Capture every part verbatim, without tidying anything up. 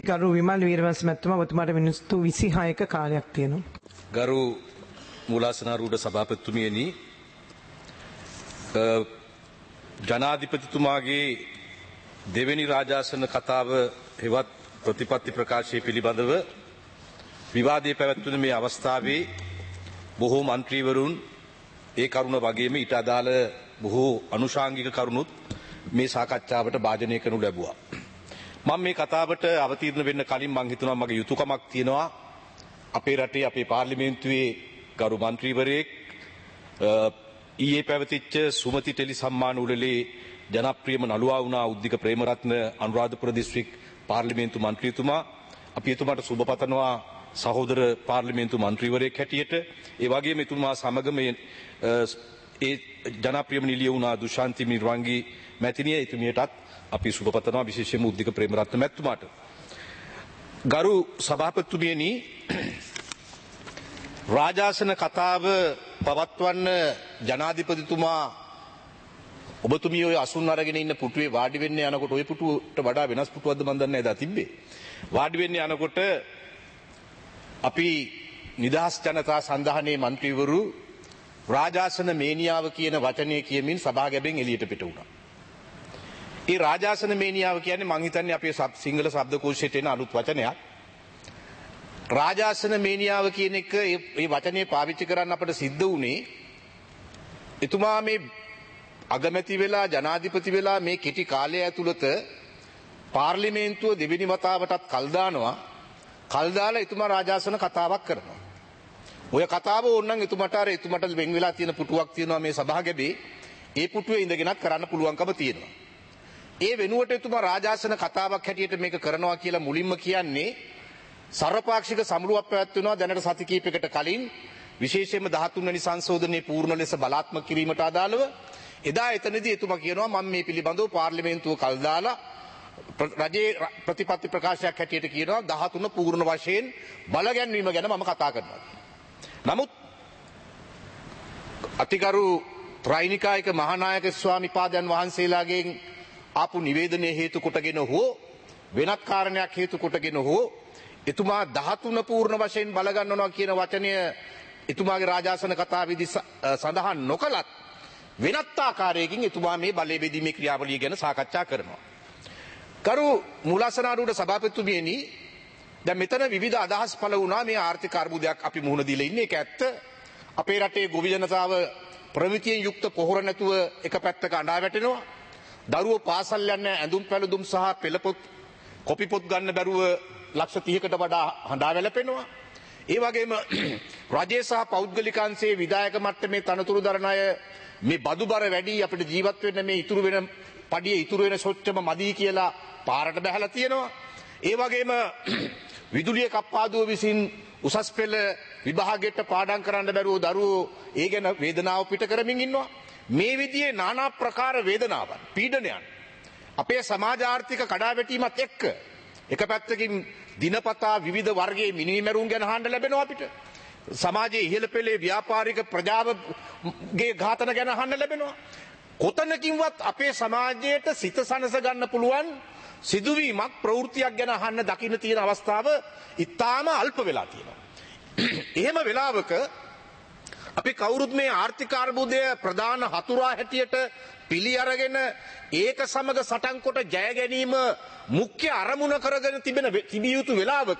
ගරු විමල් වීරවංශ මැතිතුමා ඔබතුමාට මිනිත්තු විසිහයක කාලයක් තියෙනවා. ගරු මූලාසනාරූඪ සභාපතිතුමියනි, ජනාධිපතිතුමාගේ දෙවෙනි රාජාසන කතාව හෙවත් ප්‍රතිපත්ති ප්‍රකාශය පිළිබඳව විවාදයේ පැවැත්වුණු මේ අවස්ථාවේ බොහෝ මන්ත්‍රීවරුන් ඒ කරුණ වගේම ඊට අදාළ බොහෝ අනුශාංගික කරුණුත් මේ සාකච්ඡාවට භාජනය කරනු ලැබුවා. මම මේ කතාවට අවතීර්ණ වෙන්න කලින් මම හිතනවා මගේ යුතුයකමක් තියෙනවා අපේ රටේ අපේ පාර්ලිමේන්තුවේ ගරු මන්ත්‍රීවරයෙක් ඊයේ පැවතිච්ච සුමති ටෙලි සම්මාන උළෙලේ ජනප්‍රියම නළුවා වුණා උද්දික ප්‍රේමරත්න අනුරාධපුර දිස්ත්‍රික් පාර්ලිමේන්තු මන්ත්‍රීතුමා අපි එතුමාට සුබ පතනවා සහෝදර පාර්ලිමේන්තු මන්ත්‍රීවරයෙක් හැටියට. ඒ වගේම එතුමා සමග මේ ඒ ජනප්‍රියම නිලිය වුණා දුෂාන්ති මිර්වංගී මැතිණිය එතුමියටත් අපි සුබ පතනවා විශේෂයෙන්ම උද්දික ප්‍රේමරත්න මැතිතුමාට. ගරු සභාපතිතුමියනි, රාජාසන කතාව පවත්වන්න ජනාධිපතිතුමා ඔබතුමිය ඔය අසුන් අරගෙන ඉන්න පුටුවේ වාඩි වෙන්න යනකොට ඔය පුටුවට වඩා වෙනස් පුටුවක්ද මන් දන්නේ නැහැ දා තිබ්බේ. වාඩි වෙන්න යනකොට අපි නිදහස් ජනතා සන්ධානයේ മന്ത്രിවරු රාජාසන මේනියාව කියන වචනය කියමින් සභාගැබෙන් එළියට පිට වුණා. ඒ රාජාසන මේනියාව කියන්නේ මං හිතන්නේ අපේ සිංහල ශබ්දකෝෂයට එන අලුත් වචනයක්. රාජාසන මේනියාව කියන එක ඒ වචනේ පාවිච්චි කරන්න අපට සිද්ධ වුණේ එතුමා මේ අගමැති වෙලා ජනාධිපති වෙලා මේ කෙටි කාලය ඇතුළත පාර්ලිමේන්තුව දෙවෙනි වතාවටත් කල් දානවා. කල් දාලා එතුමා රාජාසන කතාවක් කරනවා. ඔය කතාව ඕනනම් එතුමට අර එතුමට වෙන් වෙලා තියෙන පුටුවක් තියෙනවා මේ සභාගැබේ. ඒ පුටුවේ ඉඳගෙනත් කරන්න පුළුවන්කම තියෙනවා. ඒ වෙනුවට එතුමා රාජාසන කතාවක් හැටියට මේක කරනවා කියලා මුලින්ම කියන්නේ සර්වපාක්ෂික සමුළුවක් පැවැත්වෙනවා දැනට සති කිහිපයකට කලින් විශේෂයෙන්ම දහතුන් වෙනි සංශෝධනයේ පූර්ණ ලෙස බලාත්මක කිරීමට අදාළව එදා එතනදී එතුමා කියනවා මම මේ පිළිබඳව පාර්ලිමේන්තුව කල් දාලා රජයේ ප්‍රතිපත්ති ප්‍රකාශයක් හැටියට කියනවා දහතුන පූර්ණ වශයෙන් බලගැන්වීම ගැන මම කතා කරනවා. නමුත් අතිගරු ත්‍රිනිකායක මහානායක ස්වාමීපාදයන් වහන්සේලාගෙන් ආපු නිවේදනයේ හේතු කොටගෙන හෝ වෙනත් කාරණයක් හේතු කොටගෙන හෝ එතුමා දහතුන පූර්ණ වශයෙන් බලගන්නවා කියන වචනය එතුමාගේ රාජාසන කතාවේදී සඳහන් නොකලත් වෙනත් ආකාරයකින් එතුමා මේ බලය බෙදීමේ ක්‍රියාවලිය ගැන සාකච්ඡා කරනවා. කරු මූලාසනාරූඪ සභාපතිතුමියනි, දැන් මෙතන විවිධ අදහස් පළ වුණා මේ ආර්ථික අර්බුදයක් අපි මුහුණ දීලා ඉන්නේ. ඒක ඇත්ත. අපේ රටේ ගොවි ජනතාව ප්‍රමිතියෙන් යුක්ත පොහොර නැතුව එක පැත්තක අඬා වැටෙනවා. දරුවෝ පාසල් යන ඇඳුම් පැළඳුම් සහ පෙළපොත් කොපි පොත් ගන්න බැරුව ලක්ෂ තිහකට වඩා හඬා වැළපෙනවා. ඒ වගේම රජයේ සහ පෞද්ගලික අංශයේ විධායක මට්ටමේ තනතුරු දරන අය මේ බදුබර වැඩි අපිට ජීවත් වෙන්න මේ ඉතුරු වෙන පඩිය ඉතුරු වෙන සොච්චම මදි කියලා පාරට බැහැලා තියෙනවා. ඒ වගේම විදුලිය කප්පාදුව විසින් උසස් පෙළ විභාගයට පාඩම් කරන්න බැරුව දරුවෝ ඒ ගැන වේදනාව පිට කරමින් ඉන්නවා. මේ විදිහේ নানা ප්‍රකාර වේදනාවන් පීඩනයන් අපේ සමාජ ආර්ථික කඩාවැටීමත් එක්ක එක පැත්තකින් දිනපතා විවිධ වර්ගයේ මිනිමරුන් ගැන අහන්න ලැබෙනවා අපිට. සමාජයේ ඉහළ පෙළේ ව්‍යාපාරික ප්‍රජාවගේ ඝාතන ගැන අහන්න ලැබෙනවා. කොතනකින්වත් අපේ සමාජයට සිත සනස ගන්න පුළුවන් සිදුවීමක් ප්‍රවෘත්තියක් ගැන අහන්න දකින්න තියෙන අවස්ථාව ඉතාම අල්ප වෙලා තියෙනවා. එහෙම වෙලාවක අපි කවුරුත් මේ ආර්ථික අර්බුදය ප්‍රධාන හතුරා හැටියට පිළි අරගෙන ඒක සමග සටන් කොට ජය ගැනීම මුඛ්‍ය අරමුණ කරගෙන තිබෙන තිබිය යුතු වෙලාවක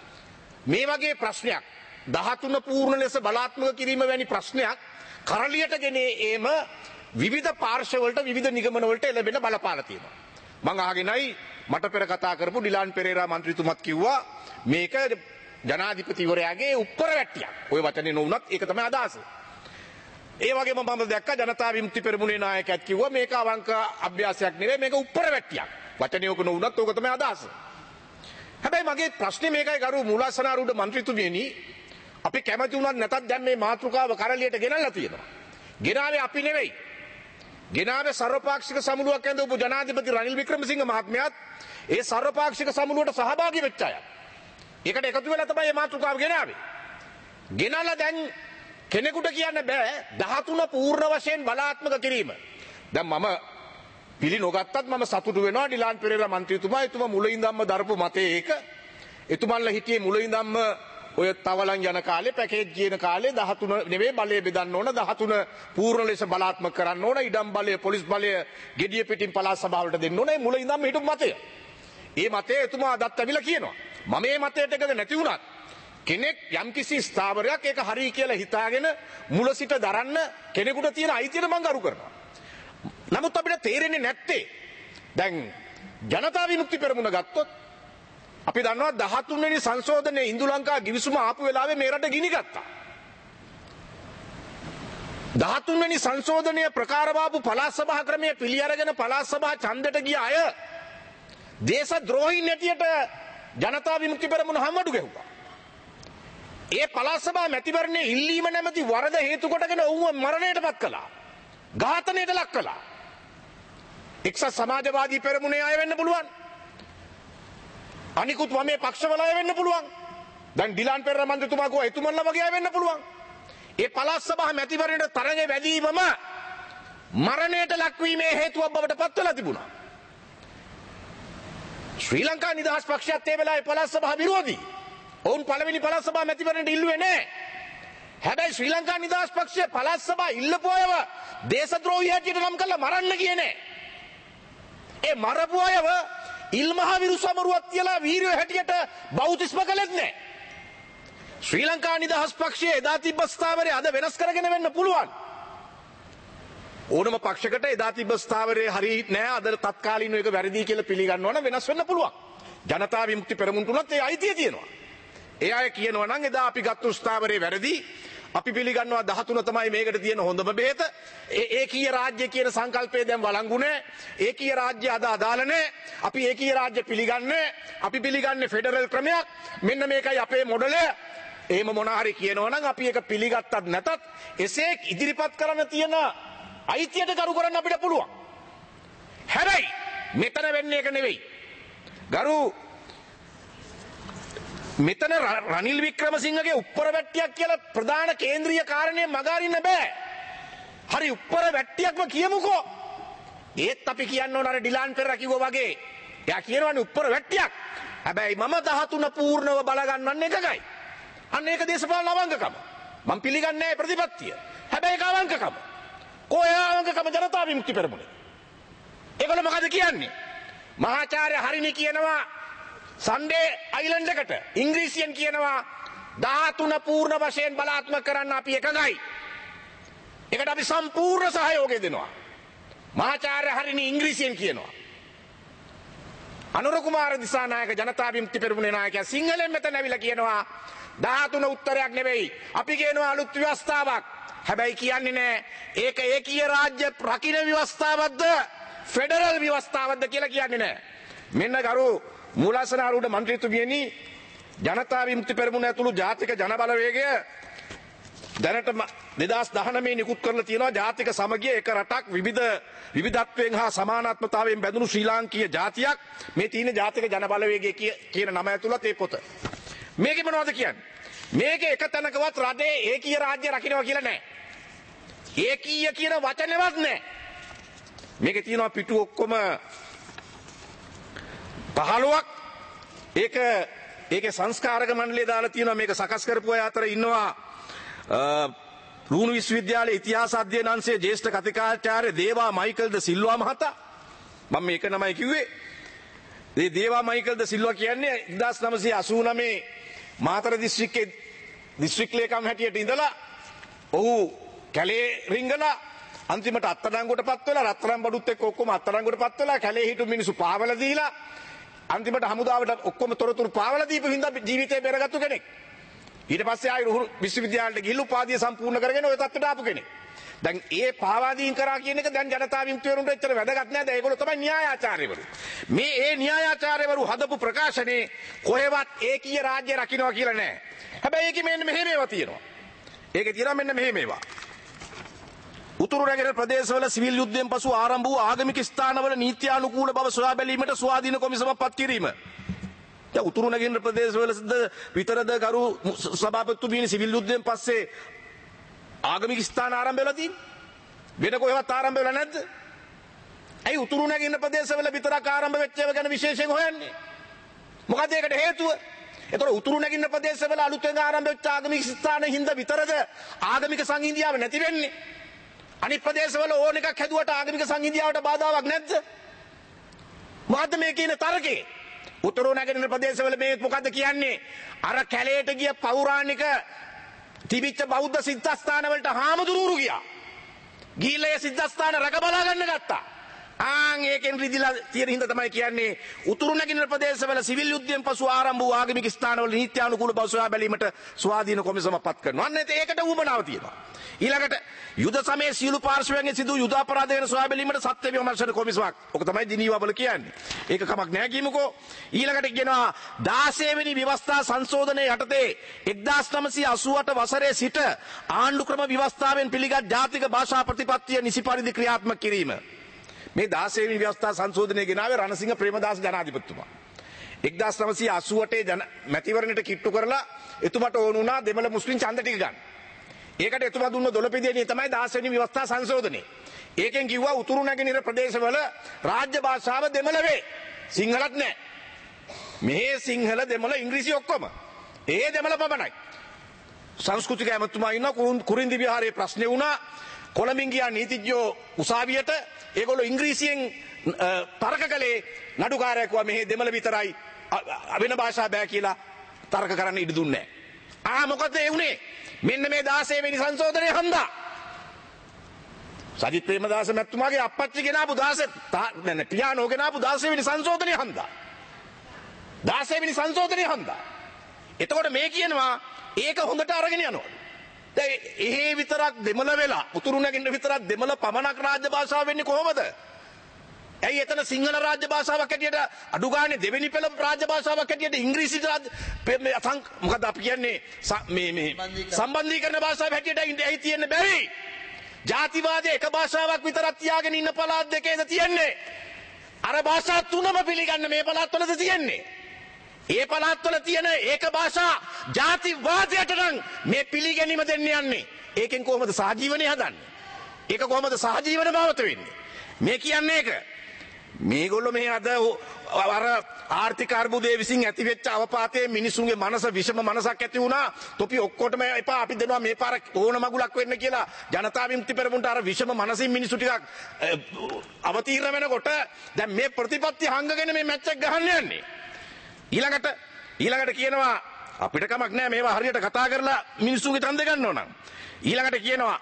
මේ වගේ ප්‍රශ්නයක් දහතුන පූර්ණ ලෙස බලාත්මක කිරීම වැනි ප්‍රශ්නයක් කරලියට ගෙන ඒම විවිධ පාර්ශවවලට විවිධ නිගමන වලට එළඹෙන බලපාලා තියෙනවා. මම අහගෙනයි මට පෙර කතා කරපු ඩිලාන් පෙරේරා මන්ත්‍රීතුමත් කිව්වා මේක ජනාධිපතිවරයාගේ උත්තර වැට්ටියක්. ওই වචනේ නොවුනත් ඒක තමයි අදහස. ඒ වගේම මම දැක්කා ජනතා විමුක්ති පෙරමුණේ නායකයෙක් කිව්වා මේක අවංක අභ්‍යාසයක් නෙවෙයි මේක උත්තර වැට්ටියක්. වචනේ ඔක නොවුනත් ඕක තමයි අදහස. හැබැයි මගේ ප්‍රශ්නේ මේකයි ගරු මූලාසනාරූඪ මන්ත්‍රීතුමියනි, අපි කැමති වුණත් නැතත් දැන් මේ මාතෘකාව කරලියට ගෙනල්ලා තියෙනවා. ගෙනාවේ අපි නෙවෙයි. ගෙනාවේ සර්වපාක්ෂික සමුළුවක් ඇඳපු ජනාධිපති රනිල් වික්‍රමසිංහ මහත්මයාත් ඒ සර්වපාක්ෂික සමුළුවට සහභාගී වෙච්ච අය. ඒකට එකතු වෙලා තමයි මේ මාතෘකාව ගෙනාවේ. ගෙනල්ලා දැන් කෙනෙකුට කියන්න බෑ දහතුන පූර්ණ වශයෙන් බලාත්මක කිරීම. දැන් මම පිළි නොගත්තත් මම සතුටු වෙනවා ඩිලාන් පෙරේරා මන්ත්‍රීතුමා එතුමා මුලින් ඉඳන්ම දරපු මතේ ඒක. එතුමන්ලා හිටියේ මුලින් ඉඳන්ම ඔය තවලන් යන කාලේ පැකේජ් කියන කාලේ දහතුන නෙවෙයි බලය බෙදන්න ඕන දහතුන පූර්ණ ලෙස බලාත්මක කරන්න ඕන ඉඩම් බලය පොලිස් බලය gediya පිටින් පළාත් සභාවලට දෙන්න ඕන. ඒ මුලින් ඉඳන්ම හිටපු මතය. ඒ මතය එතුමා අදත් ඇවිල්ලා කියනවා. මම මේ මතයට එකද නැති වුණත් කෙනෙක් යම්කිසි ස්ථාවරයක් ඒක හරි කියලා හිතාගෙන මුල සිට දරන්න කෙනෙකුට තියෙන අයිතියට මම ගරු කරනවා. නමුත් අපිට තේරෙන්නේ නැත්තේ දැන් ජනතා විමුක්ති පෙරමුණ ගත්තොත් අපි දන්නවා දහතුන් වෙනි සංශෝධනයේ ඉන්දු ලංකා ගිවිසුම ආපු වෙලාවේ මේ රට ගිනි ගත්තා. දහතුන් වෙනි සංශෝධනයේ ප්‍රකාරවාපු පළාත් සභා ක්‍රමයේ පිළි අරගෙන පළාත් සභා ඡන්දයට ගිය අය දේශද්‍රෝහීන් හැටියට ජනතා විමුක්ති පෙරමුණ හැමඩු ගැහුවා. ඒ පළාත් සභා මැතිවරණයේ ඉල්ලීම නැමැති වරද හේතු කොටගෙන ඔවුන්ව මරණයටපත් කළා. ඝාතනයට ලක් කළා. එක්සත් සමාජවාදී පෙරමුණේ අය වෙන්න පුළුවන්. අනිකුත් වමේ පක්ෂවල අය වෙන්න පුළුවන්. දැන් ඩිලාන් පෙරේරා මන්ත්‍රීතුමා කෝ එතුමන්ලා වගේ අය වෙන්න පුළුවන්. ඒ පළාත් සභා මැතිවරණයට තරඟේ වැදීමම මරණයට ලක්වීමේ හේතුවක් බවට පත් වෙලා තිබුණා. ශ්‍රී ලංකා නිදහස් පක්ෂයත් ඒ වෙලාවේ පළාත් සභා විරෝධී. ඔවුන් පළවෙනි පළාත් සභා මැතිවරණයට ඉල්ලුවේ නැහැ. හැබැයි ශ්‍රී ලංකා නිදහස් පක්ෂය පළාත් සභා ඉල්ලපු අයව දේශද්‍රෝහී හැටියට නම් කරලා මරන්න ගියේ නැහැ. ඒ මරපු අයව ඉල්මහා විරු සමරුවක් තියලා වීරයෝ හැටියට බෞතිස්ම කළෙත් නැහැ. ශ්‍රී ලංකා නිදහස් පක්ෂයේ එදා තිබ්බ ස්ථාවරය අද වෙනස් කරගෙන වෙන්න පුළුවන්. ඕනම පක්ෂයකට එදා තිබ්බ ස්ථාවරය හරි නෑ අද තත්කාලීනව එක වැරදි කියලා පිළිගන්නවා නම් වෙනස් වෙන්න පුළුවන්. ජනතා විමුක්ති පෙරමුණට උනත් ඒ අයිතිය තියෙනවා. ඒ අය කියනවා නම් එදා අපි ගත්තු ස්ථාවරේ වැරදි අපි පිළිගන්නවා දහතුන තමයි මේකට තියෙන හොඳම බෙහෙත. ඒ ඒකීය රාජ්‍ය කියන සංකල්පය දැන් වළංගු නැහැ. ඒකීය රාජ්‍ය අද අදාළ නැහැ. අපි ඒකීය රාජ්‍ය පිළිගන්නේ අපි පිළිගන්නේ ෆෙඩරල් ක්‍රමයක්. මෙන්න මේකයි අපේ මොඩලය. එහෙම මොන හරි කියනවා නම් අපි ඒක පිළිගත්තත් නැතත් එසේ ඉදිරිපත් කරන්න තියෙන අයිතියට කරු කරන්න අපිට පුළුවන්. හැබැයි මෙතන වෙන්නේ ඒක නෙවෙයි. ගරු මෙතන රනිල් වික්‍රමසිංහගේ උප්පර වැට්ටියක් කියලා ප්‍රධාන කේන්ද්‍රීය කාරණේ මගහරින්න බෑ. හරි උප්පර වැට්ටියක්ම කියමුකෝ. ඒත් අපි කියන්න ඕන අර ඩිලාන් පෙරේරා කිව්වා වගේ. එයා කියනවානේ උප්පර වැට්ටියක්. හැබැයි මම දහතුන පූර්ණව බලගන්නන්න එකයි. අන්න ඒක දේශපාලන අවංකකම. මම පිළිගන්නේ නැහැ ප්‍රතිපත්තිය. හැබැයි ඒක අවංකකම. කොහේ අවංකකම ජනතා විමුක්ති පෙරමුණේ. ඒගොල්ලෝ මොකද කියන්නේ? මහාචාර්ය හරිනි කියනවා සන්ඩේ අයිලන්ඩ් එකට ඉංග්‍රීසියෙන් කියනවා දහතුන පූර්ණ වශයෙන් බලාත්මක කරන්න අපි එකගයි. ඒකට අපි සම්පූර්ණ සහයෝගය දෙනවා. මහාචාර්ය හරිනි ඉංග්‍රීසියෙන් කියනවා. අනුර කුමාර දිසානායක ජනතා විමුක්ති පෙරමුණේ නායකයා සිංහලෙන් මෙතන ඇවිල්ලා කියනවා දහතුන උත්තරයක් නෙවෙයි. අපි කියනවා අලුත් ව්‍යවස්ථාවක්. හැබැයි කියන්නේ නෑ ඒක ඒකීය රාජ්‍ය රකින්න ව්‍යවස්ථාවක්ද ෆෙඩරල් ව්‍යවස්ථාවක්ද කියලා කියන්නේ නෑ. මෙන්න ගරු මූලාසන ආරූඪ මන්ත්‍රීතුමියනි ජනතා විමුක්ති පෙරමුණ ඇතුළු ජාතික ජනබලවේගය දැනට දෙදහස් දහනවය නිකුත් කරලා තියෙනවා ජාතික සමගිය එක රටක් විවිධ විවිධත්වයෙන් හා සමානාත්මතාවයෙන් බැඳුණු ශ්‍රී ලාංකීය ජාතියක් මේ තියෙන ජාතික ජනබලවේගය කියන නම ඇතුළත් ඒ පොත. මේකේ මොනවද කියන්නේ? මේකේ එක තැනකවත් රටේ ඒකීය රාජ්‍ය රකින්නවා කියලා නැහැ. ඒකීය කියන වචනේවත් නැහැ. මේකේ තියෙනවා පිටු ඔක්කොම පහළොවක්. ඒක ඒකේ සංස්කාරක මණ්ඩලය දාලා තියෙනවා මේක සකස් කරපු අය අතර ඉන්නවා රුණු විශ්වවිද්‍යාලයේ ඉතිහාස අධ්‍යයන අංශයේ ජ්‍යෙෂ්ඨ කතිකාචාර්ය දේවා මයිකල් ද සිල්වා මහතා. මම මේක නමයි කිව්වේ. මේ දේවා මයිකල් ද සිල්වා කියන්නේ එක්දාස් නවසිය අසූනවය මාතර දිස්ත්‍රික්කයේ දිස්ත්‍රික් ලේකම් හැටියට ඉඳලා ඔහු කැලේ රිංගලා අන්තිමට අත්අඩංගුවටපත් වෙලා රත්තරන් බඩුත් එක්ක ඔක්කොම අත්අඩංගුවටපත් වෙලා කැලේ හිටු මිනිස්සු පාවලා දීලා අන්තිමට හමුදාවට ඔක්කොම තොරතුරු පාවලා දීපු හින්දා ජීවිතේ බේරගත්තු කෙනෙක්. ඊට පස්සේ ආයි රුහුණු විශ්වවිද්‍යාලයට ගිහිල්ලා උපාධිය සම්පූර්ණ කරගෙන ওই තත්ත්වයට ආපු කෙනෙක්. දැන් ඒ පාවාදීන් කරා කියන එක දැන් ජනතා විමුක්ති වරුන්ට එච්චර වැදගත් නෑ. දැන් ඒගොල්ලෝ තමයි න්‍යායාචාර්යවරු. මේ ඒ න්‍යායාචාර්යවරු හදපු ප්‍රකාශනේ කොහෙවත් ඒකීය රාජ්‍ය රකින්නවා කියලා නෑ. හැබැයි ඒකේ මෙන්න මෙහෙම ඒවා තියෙනවා. ඒකේ තියෙනවා මෙන්න මෙහෙම ඒවා. උතුරු රැගෙන ප්‍රදේශවල සිවිල් යුද්ධයෙන් පසු ආරම්භ වූ ආගමික ස්ථානවල නීත්‍යානුකූල බව සොයා බැලීමට ස්වාධීන කොමිසමක් පත් කිරීම. දැන් උතුරු නැගෙනහිර ප්‍රදේශවල විතරද ගරු සභාපතිතුමීනි සිවිල් යුද්ධයෙන් පස්සේ ආගමික ස්ථාන ආරම්භ වෙලා තියෙන්නේ? වෙන කොහෙවත් ආරම්භ වෙලා නැද්ද? ඇයි උතුරු නැගෙනහිර ප්‍රදේශවල විතරක් ආරම්භ වෙච්ච ඒවා ගැන විශේෂයෙන් හොයන්නේ? මොකද ඒකට හේතුව? ඒතර උතුරු නැගෙනහිර ප්‍රදේශවල අලුතෙන් ආරම්භ වෙච්ච ආගමික ස්ථාන හින්දා විතරද ආගමික සංහිඳියාව නැති වෙන්නේ? අනිත් ප්‍රදේශවල ඕන එකක් හැදුවට ආගමික සංහිඳියාවට බාධාවක් නැද්ද? මොකද්ද මේ කියන තර්කේ? උතුරු නැගෙනහිර ප්‍රදේශවල මේ මොකද්ද කියන්නේ? අර කැලේට ගිය පෞරාණික තිබිච්ච බෞද්ධ සිද්ධාස්ථාන වලට හාමුදුරුවරු ගියා. ගිහිල්ලා ඒ සිද්ධාස්ථාන රැක බලා ගන්න ගත්තා. ආන් ඒකෙන් රිදිලා තියෙන හින්දා තමයි කියන්නේ උතුරු නැගෙනහිර ප්‍රදේශවල සිවිල් යුද්ධයෙන් පසු ආරම්භ වූ ආගමික ස්ථානවල නීත්‍යානුකූල බව සොයා බැලීමට ස්වාධීන කොමිසමක් පත් කරනවා. අන්න ඒකට උවමනාව තියෙනවා. ඊළඟට යුද සමයේ සියලු පාර්ශ්වයන්ගේ සිදු යුද අපරාධ වෙන සොයා බැලීමට සත්‍ය විමර්ශන කොමිසමක්. ඔක තමයි ජිනීවා වල කියන්නේ. ඒක කමක් නැහැ කියමුකෝ. ඊළඟට කියනවා දාසය වෙනි ව්‍යවස්ථා සංශෝධනයේ යටතේ එක්දාස් නවසිය අසූ අට වසරේ සිට ආණ්ඩු ක්‍රම ව්‍යවස්ථාවෙන් පිළිගත් ජාතික භාෂා ප්‍රතිපත්තිය නිසි පරිදි ක්‍රියාත්මක කිරීම. මේ දාසය වෙනි ව්‍යවස්ථා සංශෝධනය ගෙනාවේ රණසිංහ ප්‍රේමදාස ජනාධිපතිතුමා. එක්දාස් නවසිය අසූ අටේ මැතිවරණයට කිට්ටු කරලා එතුමාට ඕන වුණා දෙමළ මුස්ලිම් ඡන්ද ටික ගන්න. ඒකට එතුමා දුන්න දොළපෙදියනේ තමයි දාස වෙනි ව්‍යවස්ථා සංශෝධනය. ඒකෙන් කිව්වා උතුරු නැගෙනහිර ප්‍රදේශවල රාජ්‍ය භාෂාව දෙමළ වේ. සිංහලත් නැහැ. මෙහි සිංහල දෙමළ ඉංග්‍රීසි ඔක්කොම. ඒ දෙමළ පමණයි. සංස්කෘතික ඇමතුමා ඉන්න කුරින්දි විහාරයේ ප්‍රශ්නේ වුණා. කොළඹින් ගියා නීතිඥයෝ උසාවියට ඒගොල්ලෝ ඉංග්‍රීසියෙන් තර්ක කළේ නඩුකාරයා කිව්වා මෙහි දෙමළ විතරයි වෙන භාෂා බෑ කියලා තර්ක කරන්න ඉඩ දුන්නේ නැහැ. ආ මොකද ඒ උනේ? මෙන්න මේ දාසය වෙනි සංශෝධනය හන්දා. සජිත් ප්‍රේමදාස මැතිතුමාගේ අප්පච්චි ගෙනාපු දාස නැ පියානෝ ගෙනාපු දාසය වෙනි සංශෝධනය හන්දා. දාසය වෙනි සංශෝධනය හන්දා. එතකොට මේ කියනවා ඒක හොඳට අරගෙන යනවා. දැන් එහෙ විතරක් දෙමළ වෙලා උතුරු නැගෙනහිර විතරක් දෙමළ පමණක් රාජ්‍ය භාෂාව වෙන්නේ කොහොමද? ඇයි එතන සිංහල රාජ්‍ය භාෂාවක් හැටියට අඩු ගානේ දෙවෙනි පෙළ රාජ්‍ය භාෂාවක් හැටියට ඉංග්‍රීසි මොකද අපි කියන්නේ මේ මේ සම්බන්ධීකරණ භාෂාව හැටියට ඇයි තියෙන්න බැරි? ජාතිවාදයේ එක භාෂාවක් විතරක් තියාගෙන ඉන්න පළාත් දෙකේද තියෙන්නේ? අර භාෂා තුනම පිළිගන්න මේ පළාත්වලද තියෙන්නේ? ඒ පළාත්වල තියෙන ඒක භාෂා ජාතිවාදයට නම් මේ පිළිගැනීම දෙන්න යන්නේ. ඒකෙන් කොහොමද සහජීවනය හදන්නේ? ඒක කොහොමද සහජීවන බවට වෙන්නේ? මේ කියන්නේ ඒක. මේගොල්ලෝ මේ අද අර ආර්ථික අර්බුදයේ විසින් ඇතිවෙච්ච අවපාතයේ මිනිසුන්ගේ මනස විෂම මනසක් ඇති වුණා. තොපි ඔක්කොටම එපා අපි දෙනවා මේ පාර ඕන මගුලක් වෙන්න කියලා ජනතා විමුක්ති පෙරමුණට අර විෂම මනසින් මිනිසු ටිකක් අවතීර්ණ වෙනකොට දැන් මේ ප්‍රතිපත්ති හංගගෙන මේ මැච් එක ගහන්න යන්නේ. ඊළඟට ඊළඟට කියනවා අපිට කමක් නැහැ මේවා හරියට කතා කරලා මිනිසුන්ගේ ඡන්ද ගන්න ඕන. ඊළඟට කියනවා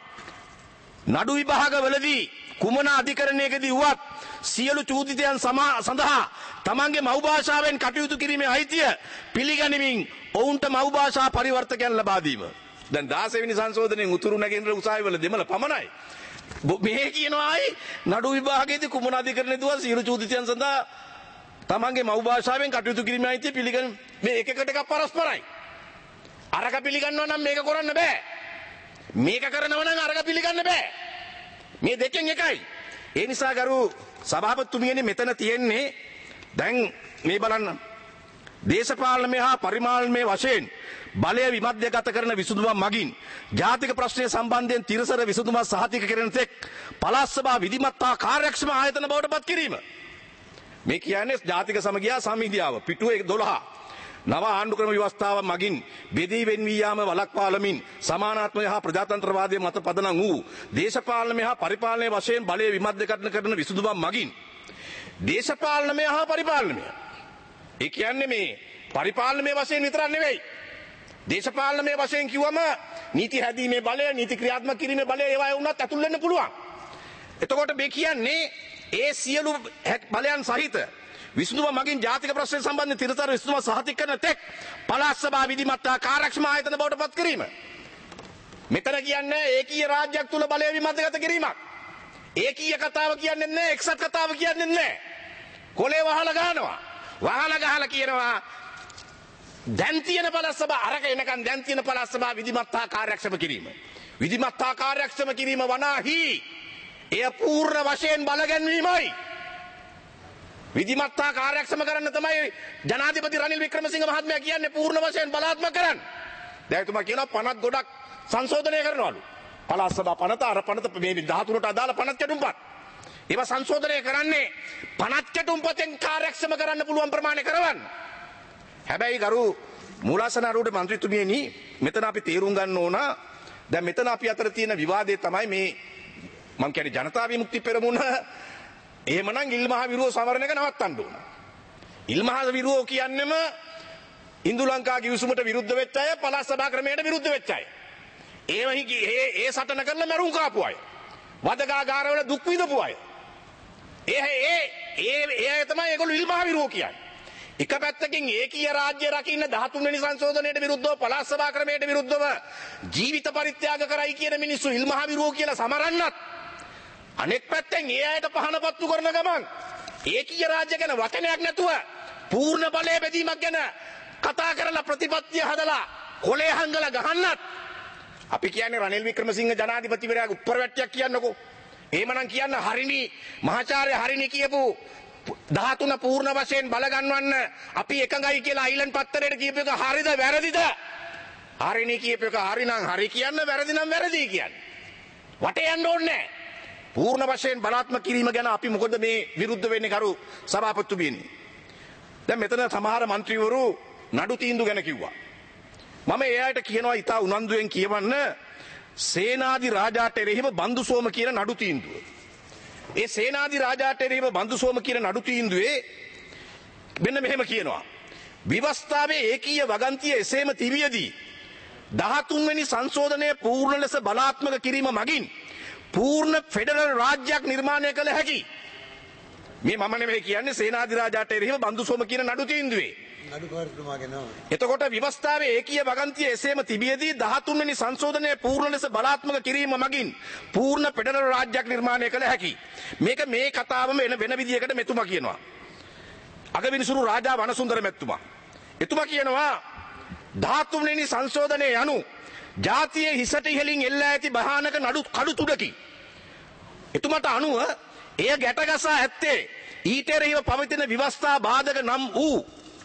නඩු විභාගවලදී කුමන අධිකරණයකදී වුවත් සියලු චූදිතයන් සඳහා තමන්ගේ මව් භාෂාවෙන් කටයුතු කිරීමේ අයිතිය පිළිගනිමින් ඔවුන්ට මව් භාෂා පරිවර්තකයන් ලබා දීම. දැන් දාසය වෙනි සංශෝධනයෙන් උතුරු නැගෙනහිර උසාවිවල දෙමළ පමණයි. මේ කියනවා අය නඩු විභාගයේදී කුමන අධිකරණයකදී වුවත් සියලු චූදිතයන් සඳහා තමන්ගේ මව් භාෂාවෙන් කටයුතු කිරීමේ අයිතිය පිළිගන්න මේ එකකට එකක් පරස්පරයි. අරක පිළිගන්නවා නම් මේක කරන්න බෑ. මේක කරනවා නම් අරක පිළිගන්න බෑ. මේ දෙකෙන් එකයි. ඒ නිසා ගරු සභාපතිතුමියනි මෙතන තියෙන්නේ දැන් මේ බලන්න දේශපාලනමය හා පරිමාණමය වශයෙන් බලය විමධ්‍යගත කරන විසඳුමක් මගින් ජාතික ප්‍රශ්නය සම්බන්ධයෙන් තිරසර විසඳුමක් සහතික කරන තෙක් පළාත් සභා විධිමත් හා කාර්යක්ෂම ආයතන බවට පත් කිරීම. මේ කියන්නේ ජාතික සමගියා සමිතියාව පිටුවේ දොළහ නව ආණ්ඩු ක්‍රම ව්‍යවස්ථාව මගින් බෙදී වෙන් වී යාම වළක්වාලමින් සමානාත්මය හා ප්‍රජාතන්ත්‍රවාදයේ මත පදනම් වූ දේශපාලනමය හා පරිපාලනයේ වශයෙන් බලය විමධ්‍යකරණ කරන විසඳුමක් මගින් දේශපාලනමය හා පරිපාලනමය ඒ කියන්නේ මේ පරිපාලනමය වශයෙන් විතරක් නෙවෙයි දේශපාලනමය වශයෙන් කිව්වම නීති හැදීමේ බලය නීති ක්‍රියාත්මක කිරීමේ බලය ඒවාය වුණත් ඇතුල් වෙන්න පුළුවන්. එතකොට මේ කියන්නේ ඒ සියලු බලයන් සහිත විසඳුම මගින් ජාතික ප්‍රශ්න සම්බන්ධ තිරතර විසඳුම සහතික කරන තෙක් පළාත් සභා විධිමත් කාර්යක්ෂම ආයතන බවට පත් කිරීම. මෙතන කියන්නේ ඒකීය රාජ්‍යයක් තුල බලය විමධ්‍යගත කිරීමක්. ඒකීය කතාව කියන්නේ නැහැ එක්සත් කතාව කියන්නේ නැහැ. කොලේ වහලා ගන්නවා. වහලා ගහලා කියනවා දැන් තියෙන පළාත් සභා අරක එනකන් දැන් තියෙන පළාත් සභා විධිමත් කාර්යක්ෂම කිරීම. විධිමත් කාර්යක්ෂම කිරීම වනාහි එය පූර්ණ වශයෙන් බලගැන්වීමයි. විධිමත්තා කාර්යක්ෂම කරන්න තමයි ජනාධිපති රනිල් වික්‍රමසිංහ මහත්මයා කියන්නේ පූර්ණ වශයෙන් බලාත්මක කරන්න. දැන් එතුමා කියනවා පනත් ගොඩක් සංශෝධනය කරනවලු. පළාත් සභා පනත අර පනත මේ දහතුනට අදාළ පනත් කැඩුම්පත්. ඒවා සංශෝධනය කරන්නේ පනත් කැටුම්පතෙන් කාර්යක්ෂම කරන්න පුළුවන් ප්‍රමාණය කරවන්න. හැබැයි ගරු මූලාසන ආරූඪ මන්ත්‍රීතුමියනි මෙතන අපි තේරුම් ගන්න ඕන දැන් මෙතන අපි අතර තියෙන විවාදය තමයි මේ මම කියන්නේ ජනතා විමුක්ති පෙරමුණ එහෙමනම් ඉල්මහ විරෝධ සමරන එක නවත්තන්න ඕන. ඉල්මහ විරෝධ කියන්නේම ඉන්දු ලංකා කිවිසුමට විරුද්ධ වෙච්ච අය පළාත් සභා ක්‍රමයට විරුද්ධ වෙච්ච අය. ඒ ඒ ඒ සටන කරලා මරුන් කාපු අය. වදකාගාරවල දුක් විඳපු අය. ඒ ඒ ඒ ඒ තමයි ඒගොල්ලෝ ඉල්මහ විරෝධ කියන්නේ. එක පැත්තකින් ඒකීය රාජ්‍ය රකින්න දහතුන් වෙනි සංශෝධනයට විරුද්ධව පළාත් සභා ක්‍රමයට විරුද්ධව ජීවිත පරිත්‍යාග කරයි කියන මිනිස්සු ඉල්මහ විරෝධ කියලා සමරන්නත් අනෙක් පැත්තෙන් ඒ අයට පහන පත්තු කරන ගමන් ඒකීය රාජ්‍ය ගැන වචනයක් නැතුව පූර්ණ බලය බෙදීමක් ගැන කතා කරලා ප්‍රතිපත්තිය හදලා කොලේ හංගලා ගහන්නත් අපි කියන්නේ රනිල් වික්‍රමසිංහ ජනාධිපතිවරයාගේ උප්පරවැට්ටියක් කියන්නකෝ. එහෙමනම් කියන්න හරිනි මහාචාර්ය හරිනි කියපු දහතුන පූර්ණ වශයෙන් බල ගන්නවන්න අපි එකඟයි කියලා අයිලන්ඩ් පත්තරේට කියපු එක හරිද වැරදිද? හරිනි කියපු එක හරි නම් හරි කියන්න වැරදි නම් වැරදි කියන්න. වටේ යන්න ඕනේ නැහැ. පූර්ණ වශයෙන් බලාත්මක කිරීම ගැන අපි මොකද මේ විරුද්ධ වෙන්නේ කරු සභාපතිතුමියනි. දැන් මෙතන සමහර മന്ത്രിවරු නඩු තීන්දුව ගැන කිව්වා. මම ඒ අයට කියනවා ඉතා උනන්දුවෙන් කියවන්න සේනාධි රාජාට එරෙහිව බන්දුසෝම කියන නඩු තීන්දුව. ඒ සේනාධි රාජාට එරෙහිව බන්දුසෝම කියන නඩු තීන්දුවේ මෙන්න මෙහෙම කියනවා. විවස්ථාවේ ඒකීය වගන්තිය එසේම තිබියදී දහතුන් වෙනි සංශෝධනය පූර්ණ ලෙස බලාත්මක කිරීම මගින් පූර්ණ ෆෙඩරල් රාජ්‍යයක් නිර්මාණය කළ හැකි. මේ මම නෙමෙයි කියන්නේ සේනාධි රාජාට එරෙහිව බන්දුසෝම කියන නඩු තීන්දුවේ. එතකොට විවස්ථාවේ ඒකීය වගන්තිය එසේම තිබියදී දහතුන් වෙනි සංශෝධනය පූර්ණ ලෙස බලාත්මක කිරීම මගින් පූර්ණ ෆෙඩරල් රාජ්‍යයක් නිර්මාණය කළ හැකි. මේක මේ කතාවම වෙන වෙන විදියකට මෙතුමා කියනවා. අගවිනිසුරු රාජා වනසුන්දර මෙතුමා. එතුමා කියනවා දහතුන් වෙනි සංශෝධනය යනු ජාතියේ හිසට ඉහළින් එල්ලා ඇති භයානක නඩු කඩු තුඩකි. එතුමාට අනුව එය ගැටගසා ඇත්තේ ඊට එරෙහිව පවතින විවස්ථා බාධක නම් වූ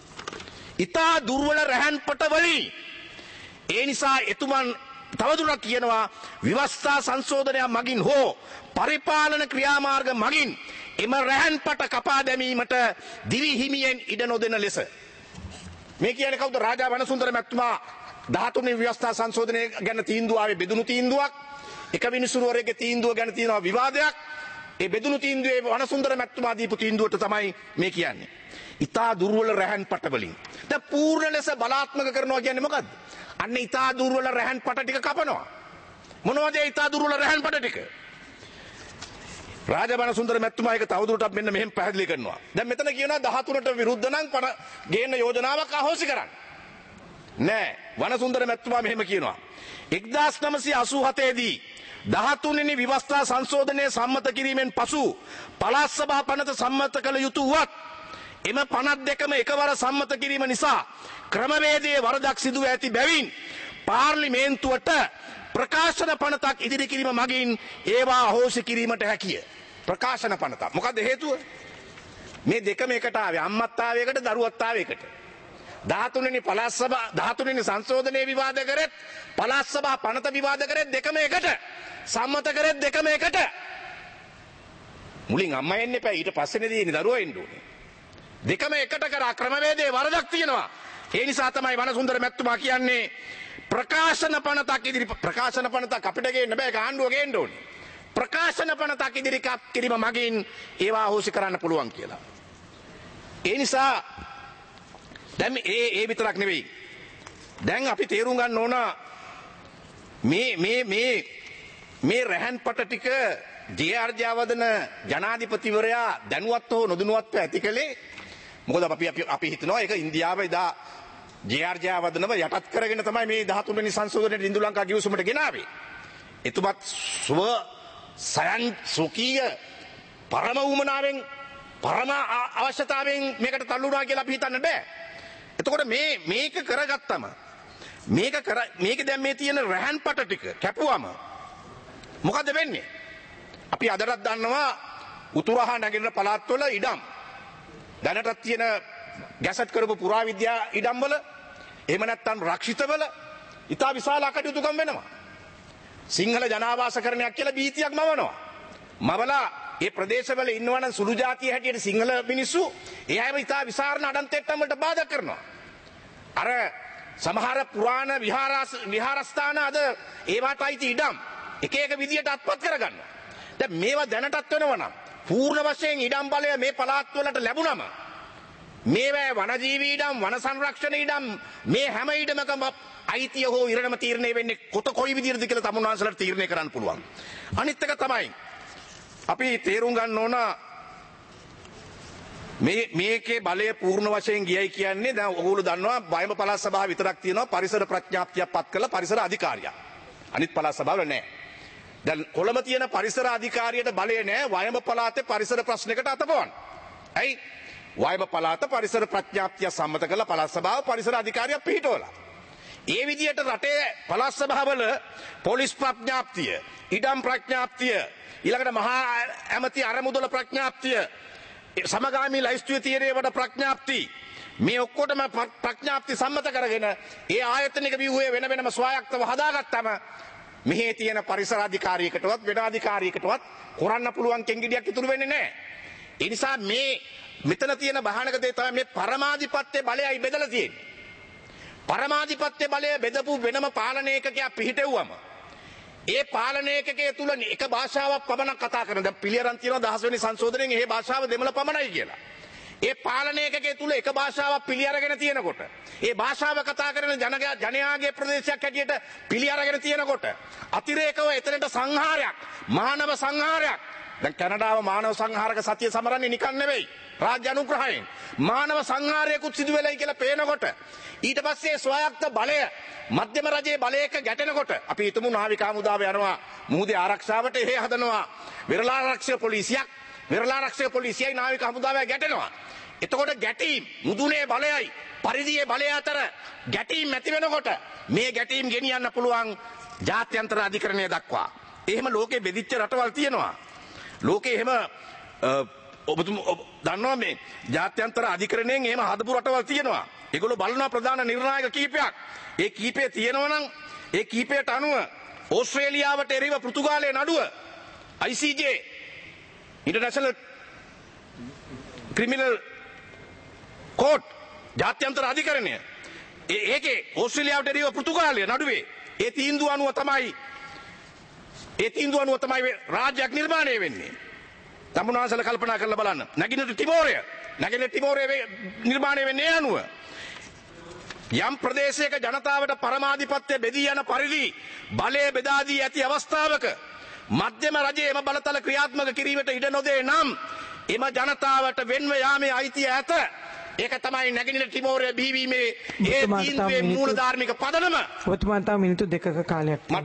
ඉතා දුර්වල රැහන්පට වලින්. ඒ නිසා එතුමන් තවදුරටත් කියනවා විවස්ථා සංශෝධනයක් මගින් හෝ පරිපාලන ක්‍රියාමාර්ග මගින් එම රැහන්පට කපා දැමීමට දිවි හිමියෙන් ඉඩ නොදෙන ලෙස. මේ කියන්නේ කවුද? රාජා වනසුන්දර මැතිතුමා දහතුන් වෙනි විවස්ථා සංශෝධනය ගැන තීන්දුව ආවේ බෙදුණු තීන්දුවක්. එක විනිසුරුවරයෙක්ගේ තීන්දුව ගැන තියෙනවා විවාදයක්. ඒ බෙදුණු තීන්දුවේ වනසුන්දර මැතිතුමා දීපු තීන්දුවට තමයි මේ කියන්නේ. ඉතා දුර්වල රැහන් පට වලින්. දැන් පූර්ණ ලෙස බලාත්මක කරනවා කියන්නේ මොකද්ද? අන්න ඉතා දුර්වල රැහන් පට ටික කපනවා. මොනවද ඒ ඉතා දුර්වල රැහන් පට ටික? රාජබණ සුන්දර මැතිතුමා එක තවදුරටත් මෙන්න මෙහෙම පැහැදිලි කරනවා. දැන් මෙතන කියනවා දහතුනට විරුද්ධ නම් පණ ගේන යෝජනාවක් අහෝසි කරන්න. නෑ. වනසුන්දර මැතිතුමා මෙහෙම කියනවා. එක්දාස් නවසිය අසූ හතේ දී දහතුන් වෙනි විවස්ථා සංශෝධනය සම්මත කිරීමෙන් පසු පළාත් සභා පනත සම්මත කළ යුතු වුවත් එම පනත් දෙකම එකවර සම්මත කිරීම නිසා ක්‍රමවේදයේ වරදක් සිදුව ඇති බැවින් පාර්ලිමේන්තුවට ප්‍රකාශන පනතක් ඉදිරි කිරීම මගින් ඒවා අහෝසි කිරීමට හැකිය. ප්‍රකාශන පනතක්. මොකද හේතුව? මේ දෙකම එකට ආවේ. අම්මත් ආවේ එකට, දරුවත් ආවේ එකට. දහතුන් වෙනි පළාත් සභා දහතුන් වෙනි සංශෝධනයේ විවාද කරෙත් පළාත් සභා පනත විවාද කරෙත් දෙකම එකට. සම්මත කරෙත් දෙකම එකට. මුලින් අම්මා එන්න එපා. ඊට පස්සේනේ දෙන්නේ දරුවා එන්න ඕනේ. දෙකම එකට කරා ක්‍රමවේදයේ වරදක් තියෙනවා. ඒ නිසා තමයි වනසුන්දර මැතිතුමා කියන්නේ ප්‍රකාශන පනතක් ඉදිරි ප්‍රකාශන පනතක් අපිට ගේන්න බෑ. කාණ්ඩුව ගේන්න ඕනේ. ප්‍රකාශන පනතක් ඉදිරිපත් කිරීම මගින් ඒවා අහෝසි කරන්න පුළුවන් කියලා. ඒ නිසා දැන් ඒ ඒ විතරක් නෙවෙයි. දැන් අපි තේරුම් ගන්න ඕන මේ මේ මේ මේ රැහන්පට ටික ජේ.ආර්. ජයවර්ධන ජනාධිපතිවරයා දැනුවත් හෝ නොදැනුවත්ව ඇති කළේ. මොකද අපි අපි අපි හිතනවා ඒක ඉන්දියාව එදා ජේ.ආර්. ජයවර්ධනව යටත් කරගෙන තමයි මේ දහතුන් වෙනි සංශෝධනයේ ඉන්දු ලංකා ගිවිසුමට ගෙනාවේ. එතුමත් සුව සයන් සුකීය පරම වුමනාවෙන් පරම අවශ්‍යතාවයෙන් මේකට තල්ලුණා කියලා අපි හිතන්න බෑ. එතකොට මේ මේක කරගත්තම මේක කර මේක දැන් මේ තියෙන රැහන්පට ටික කැපුවම මොකද වෙන්නේ? අපි අදටත් දන්නවා උතුරහා නැගෙනහිර පළාත්වල ඉඩම් දැනටත් තියෙන ගැසට් කරපු පුරාවිද්‍යා ඉඩම්වල එහෙම නැත්නම් රක්ෂිතවල ඉතා විශාල අකටයුතුකම් වෙනවා. සිංහල ජනාවාසකරණයක් කියලා බීතියක් මවනවා. මවලා ඒ ප්‍රදේශවල ඉන්නවනම් සුළු ජාතිය හැටියට සිංහල මිනිස්සු ඒ අයව ඉතා විසරණ අඩන්තෙට්ටම් වලට බාධා කරනවා. අර සමහර පුරාණ විහාරස් විහාරස්ථාන අද ඒවට අයිති ඉඩම් එක එක විදියට අත්පත් කරගන්නවා. දැන් මේවා දැනටත් වෙනවනම් පූර්ණ වශයෙන් ඉඩම් බලය මේ පළාත් වලට ලැබුණම මේවා වනජීවී ඉඩම් වන සංරක්ෂණ ඉඩම් මේ හැම ඉඩමකම අයිතිය හෝ ඉරණම තීරණය වෙන්නේ කොට කොයි විදිහටද කියලා තමුන්වන්සලට තීරණය කරන්න පුළුවන්. අනිත් එක තමයි අපි තේරුම් ගන්න ඕන මේ මේකේ බලය පූර්ණ වශයෙන් ගියයි කියන්නේ දැන් ඔයගොල්ලෝ දන්නවා වයඹ පළාත් සභාව විතරක් තියෙනවා පරිසර ප්‍රඥාප්තියක් පත් කළ පරිසර අධිකාරියක්. අනිත් පළාත් සභාවල නැහැ. දැන් කොළඹ තියෙන පරිසර අධිකාරියට බලය නැහැ වයඹ පළාතේ පරිසර ප්‍රශ්නයකට අතපවන්න. ඇයි? වයඹ පළාත පරිසර ප්‍රඥාප්තිය සම්මත කළ පළාත් සභාව පරිසර අධිකාරියක් පිහිටවලා. ඒ විදිහට රටේ පළාත් සභාවල පොලිස් ප්‍රඥාප්තිය, ඉඩම් ප්‍රඥාප්තිය, ඊළඟට මහා ඇමති අරමුදල ප්‍රඥාප්තිය, සමගාමී ලයිස්තුවේ තීරණයට ප්‍රඥාප්ති මේ ඔක්කොටම ප්‍රඥාප්ති සම්මත කරගෙන ඒ ආයතනික ව්‍යුහය වෙන වෙනම ස්වායත්තව හදාගත්තම මෙහි තියෙන පරිසර අධිකාරියකටවත් වෙන අධිකාරියකටවත් කරන්න පුළුවන් කෙන්ගිඩියක් ඉතුරු වෙන්නේ නැහැ. ඒ නිසා මේ මෙතන තියෙන භයානක දේ තමයි මේ පරමාධිපත්‍ය බලයයි බෙදලා තියෙන්නේ. පරමාධිපත්‍ය බලය බෙදපු වෙනම පාලනයකකයා පිහිටෙව්වම ඒ පාලනයකකයේ තුල එක භාෂාවක් පමණක් කතා කරන දැන් පිළියරන් තියෙනවා දහස් වෙනි සංශෝධනයෙන් ඒ භාෂාව දෙමළ පමණයි කියලා. ඒ පාලනයකකයේ තුල එක භාෂාවක් පිළියරගෙන තියෙනකොට ඒ භාෂාව කතා කරන ජනගා ජනයාගේ ප්‍රදේශයක් හැටියට පිළියරගෙන තියෙනකොට අතිරේකව එතනට සංහාරයක් මානව සංහාරයක් දැන් කැනඩාව මානව සංහාරක සතිය සමරන්නේ නිකන් නෙවෙයි රාජ්‍ය අනුග්‍රහයෙන් මානව සංහාරයකුත් සිදු වෙලයි කියලා පේනකොට ඊට පස්සේ ස්වායත්ත බලය මධ්‍යම රජයේ බලයක ගැටෙනකොට අපි හිතමු නාවික හමුදාව යනවා මුහුදේ ආරක්ෂාවට එහෙ හදනවා විරලාරක්ෂක පොලිසියක් විරලාරක්ෂක පොලිසියයි නාවික හමුදාවයි ගැටෙනවා. එතකොට ගැටීම් මුදුනේ බලයයි පරිධියේ බලය අතර ගැටීම් ඇති වෙනකොට මේ ගැටීම් ගෙනියන්න පුළුවන් ජාත්‍යන්තර අධිකරණය දක්වා. එහෙම ලෝකේ බෙදිච්ච රටවල් තියෙනවා. ලෝකේ එහෙම ඔබතුම දන්නවා මේ ජාත්‍යන්තර අධිකරණයෙන් එහෙම හදපු රටවල් තියෙනවා. ඒගොල්ලෝ බලනවා ප්‍රධාන නිර්ණායක කීපයක්. ඒ කීපය තියෙනවා නම් ඒ කීපයට අනුව ඕස්ට්‍රේලියාවට එරෙහිව පෘතුගාලයේ නඩුව I C J international criminal court ජාත්‍යන්තර අධිකරණය ඒකේ ඕස්ට්‍රේලියාවට එරෙහිව පෘතුගාලයේ නඩුවේ ඒ තීන්දුව අනුව තමයි ඒ තීන්දුව අනුව තමයි රාජ්‍යයක් නිර්මාණය වෙන්නේ. තමුනාසල කල්පනා කරලා බලන්න. නැගිනට තිමෝරය නැගිනට තිමෝරය නිර්මාණය වෙන්නේ අනුව යම් ප්‍රදේශයක ජනතාවට පරමාධිපත්‍ය බෙදී යන පරිදි බලය බෙදා දී ඇති අවස්ථාවක මධ්‍යම රජයේ එම බලතල ක්‍රියාත්මක කිරීමට ඉඩ නොදේ නම් එම ජනතාවට වෙන්ව යාමේ අයිතිය ඇත. ඒක තමයි නැගිනට තිමෝරය බිහිවීමේ ඒ තීන්දුවේ මූල ධාර්මික පදනම. ඔබතුමාට තව මිනිත්තු දෙකක කාලයක් මට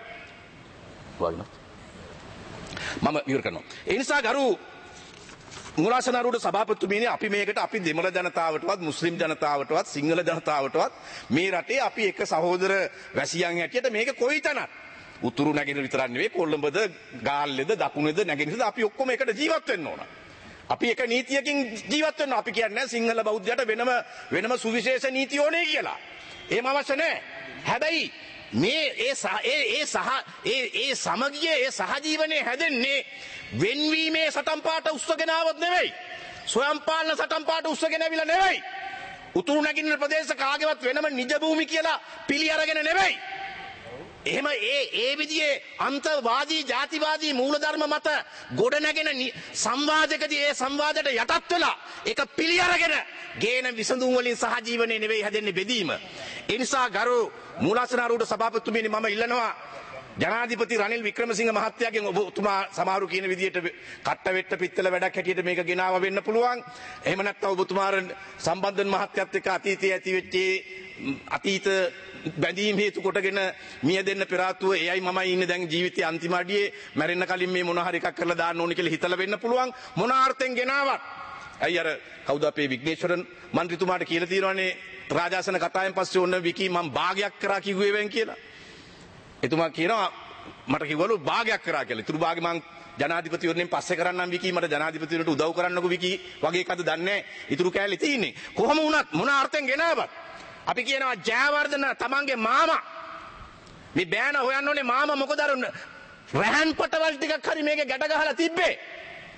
මම ඉවර කරනවා. ඒ නිසා ගරු මුලාසනාරුඩ සභාපතිතුමනි අපි මේකට අපි දෙමළ ජනතාවටවත් මුස්ලිම් ජනතාවටවත් සිංහල ජනතාවටවත් මේ රටේ අපි එක සහෝදර වැසියන් හැටියට මේක කොයිතනක් උතුරු නැගෙනහිර විතරක් නෙවෙයි කොළඹද ගාල්ලේද දකුණේද නැගෙනහිරද අපි ඔක්කොම එකට ජීවත් වෙන්න ඕන. අපි එක නීතියකින් ජීවත් වෙනවා. අපි කියන්නේ සිංහල බෞද්ධයට වෙනම වෙනම සුවිශේෂ නීති ඕනේ කියලා. එහෙම අවශ්‍ය නැහැ. හැබැයි මේ ඒ ඒ ඒ සහ ඒ ඒ සමගිය ඒ සහජීවනයේ හැදෙන්නේ වෙන්වීමේ සටන් පාට උස්සගෙන ආවත් නෙවෙයි. ස්වයං පාලන සටන් පාට උස්සගෙන ඇවිල්ලා නෙවෙයි. උතුරු නැගින්න ප්‍රදේශ කාගේවත් වෙනම නිජ භූමි කියලා පිළි අරගෙන නෙවෙයි. එහෙම ඒ ඒ විදිහේ අන්තවාදී ජාතිවාදී මූලධර්ම මත ගොඩනැගෙන සංවාදයකදී ඒ සංවාදයට යටත් වෙලා ඒක පිළි අරගෙන ගේන විසඳුම් වලින් සහජීවනයේ නෙවෙයි හැදෙන්නේ බෙදීම. ඒ නිසා ගරු මූලාසනාරූඪ සභාපතිතුමනි මම ඉල්ලනවා ජනාධිපති රනිල් වික්‍රමසිංහ මහත්තයාගෙන් ඔබතුමා සමහරු කියන විදිහට කට්ට වෙට්ට පිත්තල වැඩක් හැටියට මේක ගෙනාව වෙන්න පුළුවන්. එහෙම නැත්නම් ඔබතුමාර සම්බන්ධන් මහත්තයත් එක්ක අතීතයේ ඇති වෙච්ච අතීත බැඳීම් හේතු කොටගෙන මිය දෙන්න පෙර ආතුව එයයි මමයි ඉන්නේ දැන් ජීවිතයේ අන්තිම අඩියේ මැරෙන්න කලින් මේ මොන හරි එකක් කරලා දාන්න ඕනේ කියලා හිතලා වෙන්න පුළුවන්. මොන ආර්ථෙන් ගෙනාවත් අයි අර කවුද අපේ විග්නේශ්වරන් මන්ත්‍රීතුමාට කියලා තියෙනවානේ රාජාසන කතාවෙන් පස්සේ ඔන්න විකි මම භාගයක් කරා කිව්වේ වෙන් කියලා. එතුමා කියනවා මට කිව්වලු භාගයක් කරා කියලා. ඊටු භාගෙ මං ජනාධිපතිවරණයෙන් පස්සේ කරන්නම් විකි මට ජනාධිපතිවරණට උදව් කරන්නකෝ විකි වගේ එකද දන්නේ නැහැ. ඊටු කෑලි තියෙන්නේ. කොහොම වුණත් මොන අර්ථයෙන් ගෙනාවත් අපි කියනවා ජයවර්ධන තමන්ගේ මාමා මේ බෑන හොයන්න ඕනේ මාමා මොකද අර රහන් පටවල් ටිකක් හරි මේකේ ගැට ගහලා තිබ්බේ.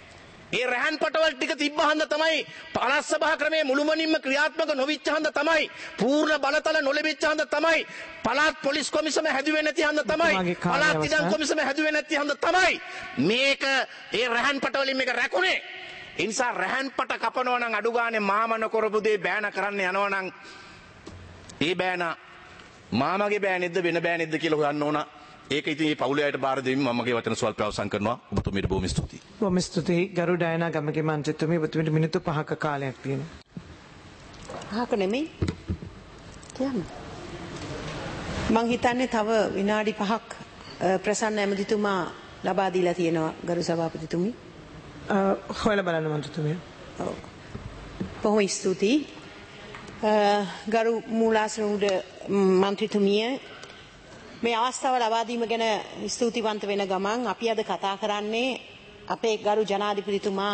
ඒ රැහන් පටවල් ටික තිබ්බ හන්ද තමයි පළාත් සභා ක්‍රමයේ මුළුමනින්ම ක්‍රියාත්මක නොවිච්ච හන්ද තමයි පූර්ණ බලතල නොලැබිච්ච හන්ද තමයි පළාත් පොලිස් කොමිසම හැදුවේ නැති හන්ද තමයි පළාත් ඉඩම් කොමිසම හැදුවේ නැති හන්ද තමයි මේක ඒ රැහන් පටවලින් මේක රැකුනේ. ඒ නිසා රැහන් පට කපනවා නම් අඩු ගානේ මාමන කරපු දේ බෑන කරන්න යනවා නම් ඒ බෑන මාමගේ බෑනෙද්ද වෙන බෑනෙද්ද කියලා හොයන්න ඕන. ඒක ඉතින් මේ පවුලේ අයට බාර දෙමින් මමගේ වචන ස්වල්ප අවසන් කරනවා. ඔබතුමීට බොහොම ස්තුතියි. බොහොම ස්තුතියි ගරු ඩයනා ගමගේ මන්ත්‍රීතුමී. ඔබතුමීට මිනිත්තු පහක කාලයක් තියෙනවා. පහක නෙමෙයි. කියන්න. මං හිතන්නේ තව විනාඩි පහක් ප්‍රසන්න ඇමතිතුමා ලබා දීලා තියෙනවා ගරු සභාපතිතුමී. හොයලා බලන්න මන්ත්‍රීතුමිය. ඔව්. බොහොම ස්තුතියි. ගරු මූලාසන උඩ මන්ත්‍රීතුමිය මේ අවස්ථාව ලබා දීම ගැන ස්තුතිවන්ත වෙන ගමන් අපි අද කතා කරන්නේ අපේ ගරු ජනාධිපතිතුමා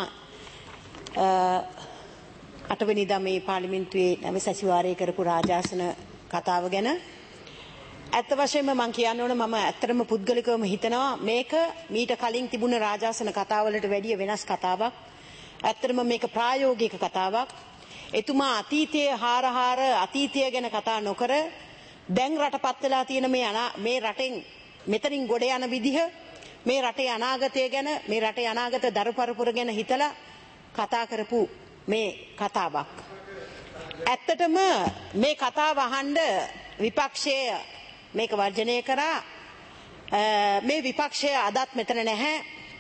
අටවෙනිදා මේ පාර්ලිමේන්තුවේ නැව සැසිවාරය කරපු රාජාසන කතාව ගැන. ඇත්ත වශයෙන්ම මම කියන්න ඕන මම ඇත්තටම පුද්ගලිකවම හිතනවා මේක මීට කලින් තිබුණ රාජාසන කතාවලට වැඩිය වෙනස් කතාවක්. ඇත්තටම මේක ප්‍රායෝගික කතාවක්. එතුමා අතීතයේ හාරහාර අතීතය ගැන කතා නොකර දැන් රටපත් වෙලා තියෙන මේ මේ රටෙන් මෙතනින් ගොඩ යන විදිහ මේ රටේ අනාගතය ගැන මේ රටේ අනාගත දරුපරපුර ගැන හිතලා කතා කරපු මේ කතාවක්. ඇත්තටම මේ කතාව අහන්න විපක්ෂය මේක වර්ජනය කරා. මේ විපක්ෂය අදත් මෙතන නැහැ.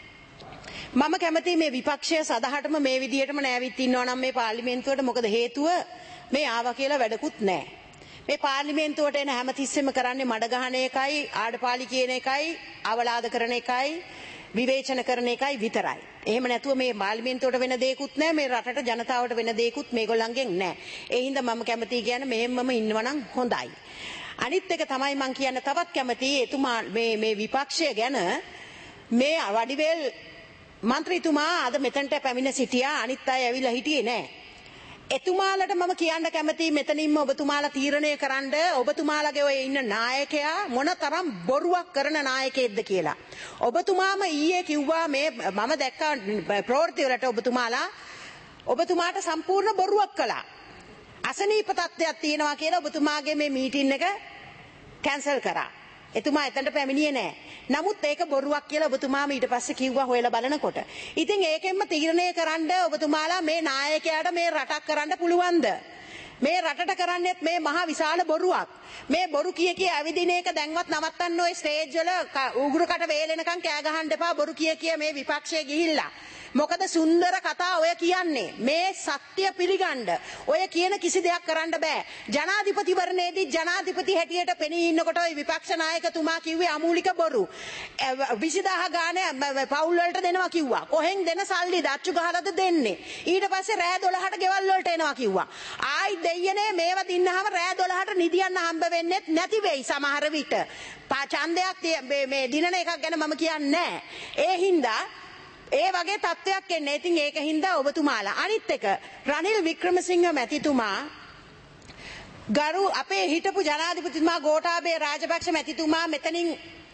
මම කැමතියි මේ විපක්ෂය සදහටම මේ විදිහටම නෑවිත් ඉන්නවා නම් මේ පාර්ලිමේන්තුවට. මොකද හේතුව මේ ආවා කියලා වැඩකුත් නැහැ. මේ පාර්ලිමේන්තුවට එන හැමතිස්සෙම කරන්නේ මඩ ගහන එකයි ආඩපාලි කියන එකයි අවලාද කරන එකයි විවේචන කරන එකයි විතරයි. එහෙම නැතුව මේ පාර්ලිමේන්තුවට වෙන දෙයක්වත් නැහැ. මේ රටට ජනතාවට වෙන දෙයක්වත් මේගොල්ලන්ගෙන් නැහැ. ඒ හින්දා මම කැමතියි කියන්නේ මෙහෙම්මම ඉන්නවා නම් හොඳයි. අනිත් එක තමයි මම කියන්න තවත් කැමතියි එතුමා මේ මේ විපක්ෂය ගැන. මේ වඩිවේල් මන්ත්‍රීතුමා අද මෙතනට පැමිණ සිටියා. අනිත් අය ඇවිල්ලා හිටියේ නැහැ. එතුමාලට මම කියන්න කැමතියි මෙතනින්ම ඔබතුමාලා තීරණය කරන්න ඔබතුමාලගේ ඔය ඉන්න නායකයා මොන තරම් බොරුවක් කරන නායකයෙක්ද කියලා. ඔබතුමාම ඊයේ කිව්වා මේ මම දැක්කා ප්‍රවෘත්ති වලට ඔබතුමාලා ඔබතුමාට සම්පූර්ණ බොරුවක් කළා. අසනීප තත්ත්වයක් තියෙනවා කියලා ඔබතුමාගේ මේ මීටින් එක කැන්සල් කරා. එතුමා එතනට පැමිණියේ නැහැ. නමුත් ඒක බොරුවක් කියලා ඔබතුමාම ඊට පස්සේ කිව්වා හොයලා බලනකොට. ඉතින් ඒකෙන්ම තීරණය කරන්න ඔබතුමාලා මේ නායකයාට මේ රටක් කරන්න පුළුවන්ද? මේ රටට කරන්නේත් මේ මහා විශාල බොරුවක්. මේ බොරු කිය කිය ඇවිදින එක දැන්වත් නවත්තන්න ඔය ස්ටේජ් වල උගුරුකට වේලෙනකන් කෑ ගහන්න එපා. බොරු කිය කිය මේ විපක්ෂයේ ගිහිල්ලා. මොකද සුන්දර කතා ඔය කියන්නේ මේ සත්‍ය පිළිගන්න ඔය කියන කිසි දෙයක් කරන්න බෑ. ජනාධිපතිවරණයේදී ජනාධිපති හැටියට පෙනී ඉන්නකොට ඔය විපක්ෂ නායකතුමා කිව්වේ අමූලික බොරු. විසිදාහ ගානේ පවුල් වලට දෙනවා කිව්වා. කොහෙන් දෙන සල්ලි දච්චු ගහලාද දෙන්නේ? ඊට පස්සේ රෑ දොළහට ගෙවල් වලට එනවා කිව්වා. ආයි දෙයියනේ මේව දින්නාම රෑ දොළහට නිදියන්න හම්බ වෙන්නෙත් නැති වෙයි සමහර විට. ඡන්දයක් මේ දිනන එකක් ගැන මම කියන්නේ නැහැ. ඒ හින්දා ඒ වගේ තත්ත්වයක් එන්නේ. ඉතින් ඒක හින්දා ඔබතුමාලා අනිත් එක රනිල් වික්‍රමසිංහ මැතිතුමා ගරු අපේ හිටපු ජනාධිපතිතුමා ගෝඨාභය රාජපක්ෂ මැතිතුමා මෙතනින්